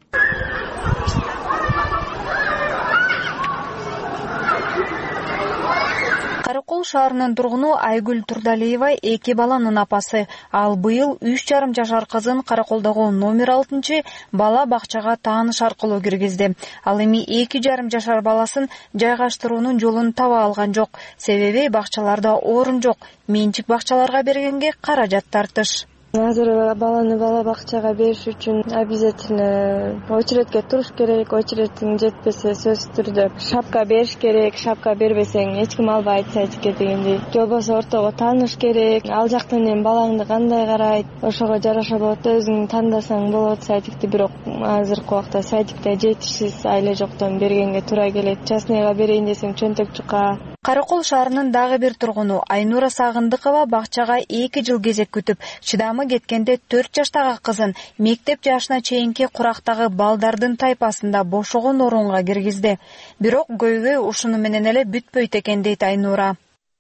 Каракол шаарынын тургуну Айгүл Турдалиева 2 баланын апасы. Ал быйыл 3,5 жашар кызын Караколдогу номер 6 бала бакчага тааныш аркылуу киргизди. Ал эми 2,5 жашар баласын жайгаштыруунун жолун таба алган жок. Себеби бакчаларда орун жок. Менчик бакчаларга бергенге каражат тартыш. Азыр баланы бала бакчага бериш үчүн обязательно очередке туруш керек. Очередиң жетпесе сөзсүз түрдө шапка бериш керек. Шапка бербесең эч ким албайт сайтикке дегендей. Жобосу ортого тааныш керек. Ал жактан эми балаңды кандай карайт, ошого жараша болот, өзүң тандасаң болот сайтикти. Бирок азыркы убакта сайтикте жетишсиз айле жоктон бергенге туура келет. Частныйга берейин десең чөнтөк чука. Каракол шаарынын дагы бир тургуну Айнура Сагындыкова бакчага 2 жыл кезек күтүп, чыдамы кеткенде 4 жаштагы кызын мектеп жашына чейинки курактагы балдардын тайпасында бошогон орунга киргизди. Бирок көйгөй ушуну менен эле бүтпөйт экен дейт Айнура.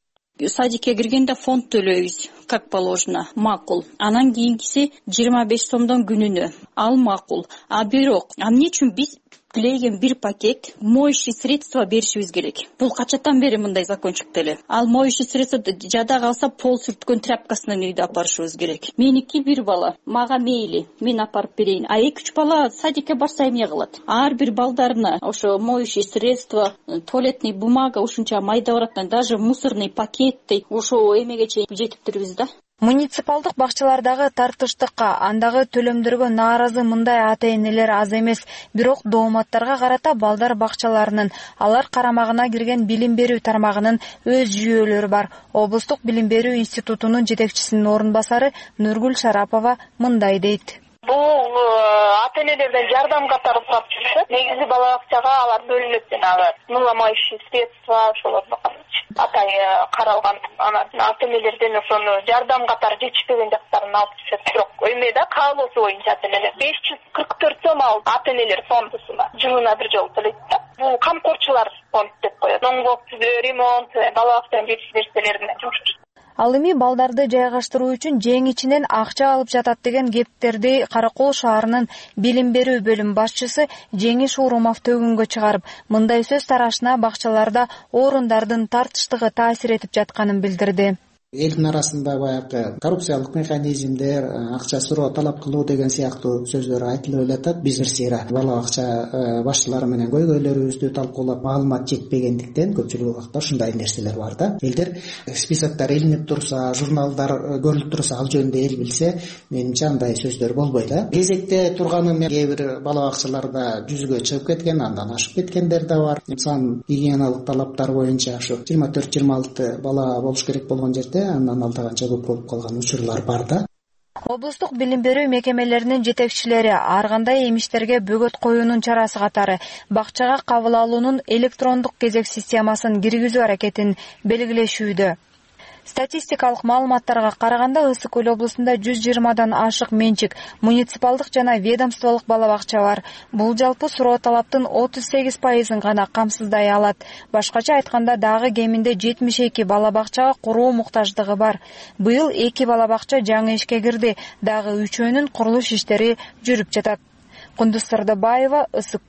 Садикке киргенде фонд төлөйбүз, как положено, макул. Анан кийинкиси 25 сомдон күнүнө. Ал макул. А бирок, эмне үчүн биз тилеген бир пакет моющий средства беришибиз керек. Бул качаттан бери мындай закон чыкты эле. Ал моющий средства жада калса пол сүрткөн тряпкасынан үйдө апарышыбыз керек. Меники бир бала, мага мейли, мен апарып берейин. А 2-3 бала садикке барса эмне кылат? Ар бир балдарына ошо моющий средства, туалетный бумага ушунча майда барат, даже мусорный пакеттей ошо эмеге чейин жетиптирбиз да. Муниципалдык бакчалардагы тартыштыкка, андагы төлөмдөргө нааразы мындай ата-энелер аз эмес. Бирок дооматтарга карата балдар бакчаларынын алар карамагына кирген билим берүү тармагынын өз жүйөлөрү бар. Облустук билим берүү институтунун жетекчисинин орун басары Нургүл Шарапова мындай дейт. Бул ата-энелерден жардам катары сурап жүрүшөт. Негизи бала бакчага алар бөлүнөт жана нуламающий средства ошолорду атай каралган. Анан ата-энелерден ошону жардам катары жетишпеген жактарын алып түшөт. Бирок эмеде каалоосу боюнча ата-энелер 544 сом алып ата-энелер фондусуна жылына бир жолу төлөйт да. Бул камкорчулар фонд деп коет. Оңгоп ремонт, бала бакчанын жетиш нерселерине жумуш. Ал эми балдарды жайгаштыруу үчүн жең ичинен акча алып жатат деген кептерди Каракол шаарынын билим берүү бөлүм башчысы Жеңиш Урумов төгүнгө чыгарып, мындай сөз тарашына бакчаларда орундардын тартыштыгы таасир этип жатканын билдирди. Элдин арасында баягы коррупциялык механизмдер, акча суроо талап кылуу деген сыяктуу сөздөр айтылып элетат. Биз сыйра бала бакча башчылары менен көйгөйлөрүбүздү талкуулап, маалымат жетпегендиктен көпчүлүк убакта ушундай нерселер бар да. Элдер списоктор илинип турса, журналдар көрүлүп турса, ал жөнүндө эл билсе, менимче андай сөздөр болбойт да. Кезекте турганы кээ бир бала бакчаларда 100гө чыгып кеткен, андан ашып кеткендер да бар. Сан гигиеналык талаптар боюнча ушу 24-26 бала болуш керек болгон жерде андан алдаганча көп болуп калган учурлар бар да. Облустук билим берүү мекемелеринин жетекчилери ар кандай эмиштерге бөгөт коюунун чарасы катары бакчага кабыл алуунун электрондук кезек системасын киргизүү аракетин белгилешүүдө. Статистикалык маалыматтарга караганда Ысык көл облусунда 120дан ашык менчик, муниципалдык жана ведомстволук бала бакча бар. Бул жалпы суроо талаптын 38%-ын гана камсыздай алат. Башкача айтканда дагы кеминде 72 бала бакчага куруу муктаждыгы бар. Быйыл 2 бала бакча жаңы ишке кирди, дагы 3өөнүн курулуш иштери жүрүп жатат. Кундуз Сырдыбаева, Ысык көл,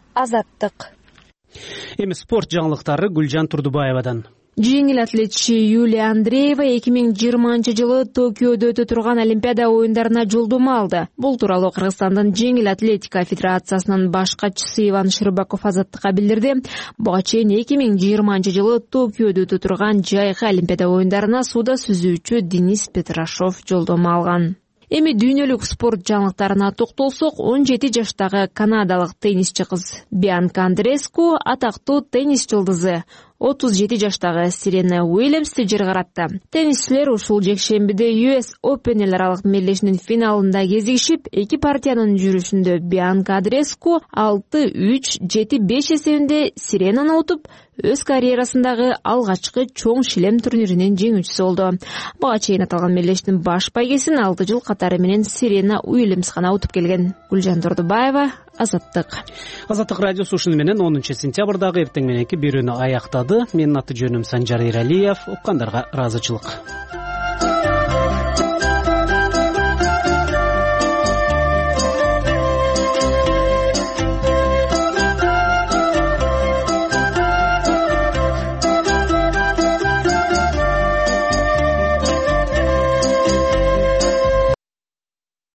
Азаттык. Эми спорт жаңылыктары Гүлжан Турдубаевадан. Жеңил атлетчи Юлия Андреева 2020-жылы Токиодо өтө турган Олимпиада оюндарына жолдомо алды. Бул тууралуу Кыргызстандын жеңил атлетика федерациясынын баш катчысы Иван Шырбаков Азаттыкка билдирди. Буга чейин 2020-жылы Токиодо өтө турган жайкы Олимпиада оюндарына сууда сүзүүчү Денис Петрашов жолдомо алган. Эми дүйнөлүк спорт жаңылыктарына токтолсок, 17 жаштагы канадалык теннисчи кыз Бианка Андреску атактуу теннис жылдызы 37 жаштагы Сирена Уильямсти жер каратты. Теннисчилер ушул жекшембиде US Open эл аралык мелдешинин финалында кезигишип, эки партиянын жүрүшүндө Бианка Андреску 6-3, 7-5 эсебинде Сиренаны утуп, өз карьерасындагы алгачкы чоң шлем турниринин жеңүүчүсү болду. Буга чейин аталган мелдештин баш байгесин 6 жыл катары менен Сирена Уильямс гана утуп келген. Гүлжан Турдубаева, Азаттык. Азаттык радиосу ушуну менен 10 сентябрдагы эртең мененки берүүнү аяктады. Менин аты жөнүм Санжар Эралиев. Уккандарга ыраазычылык.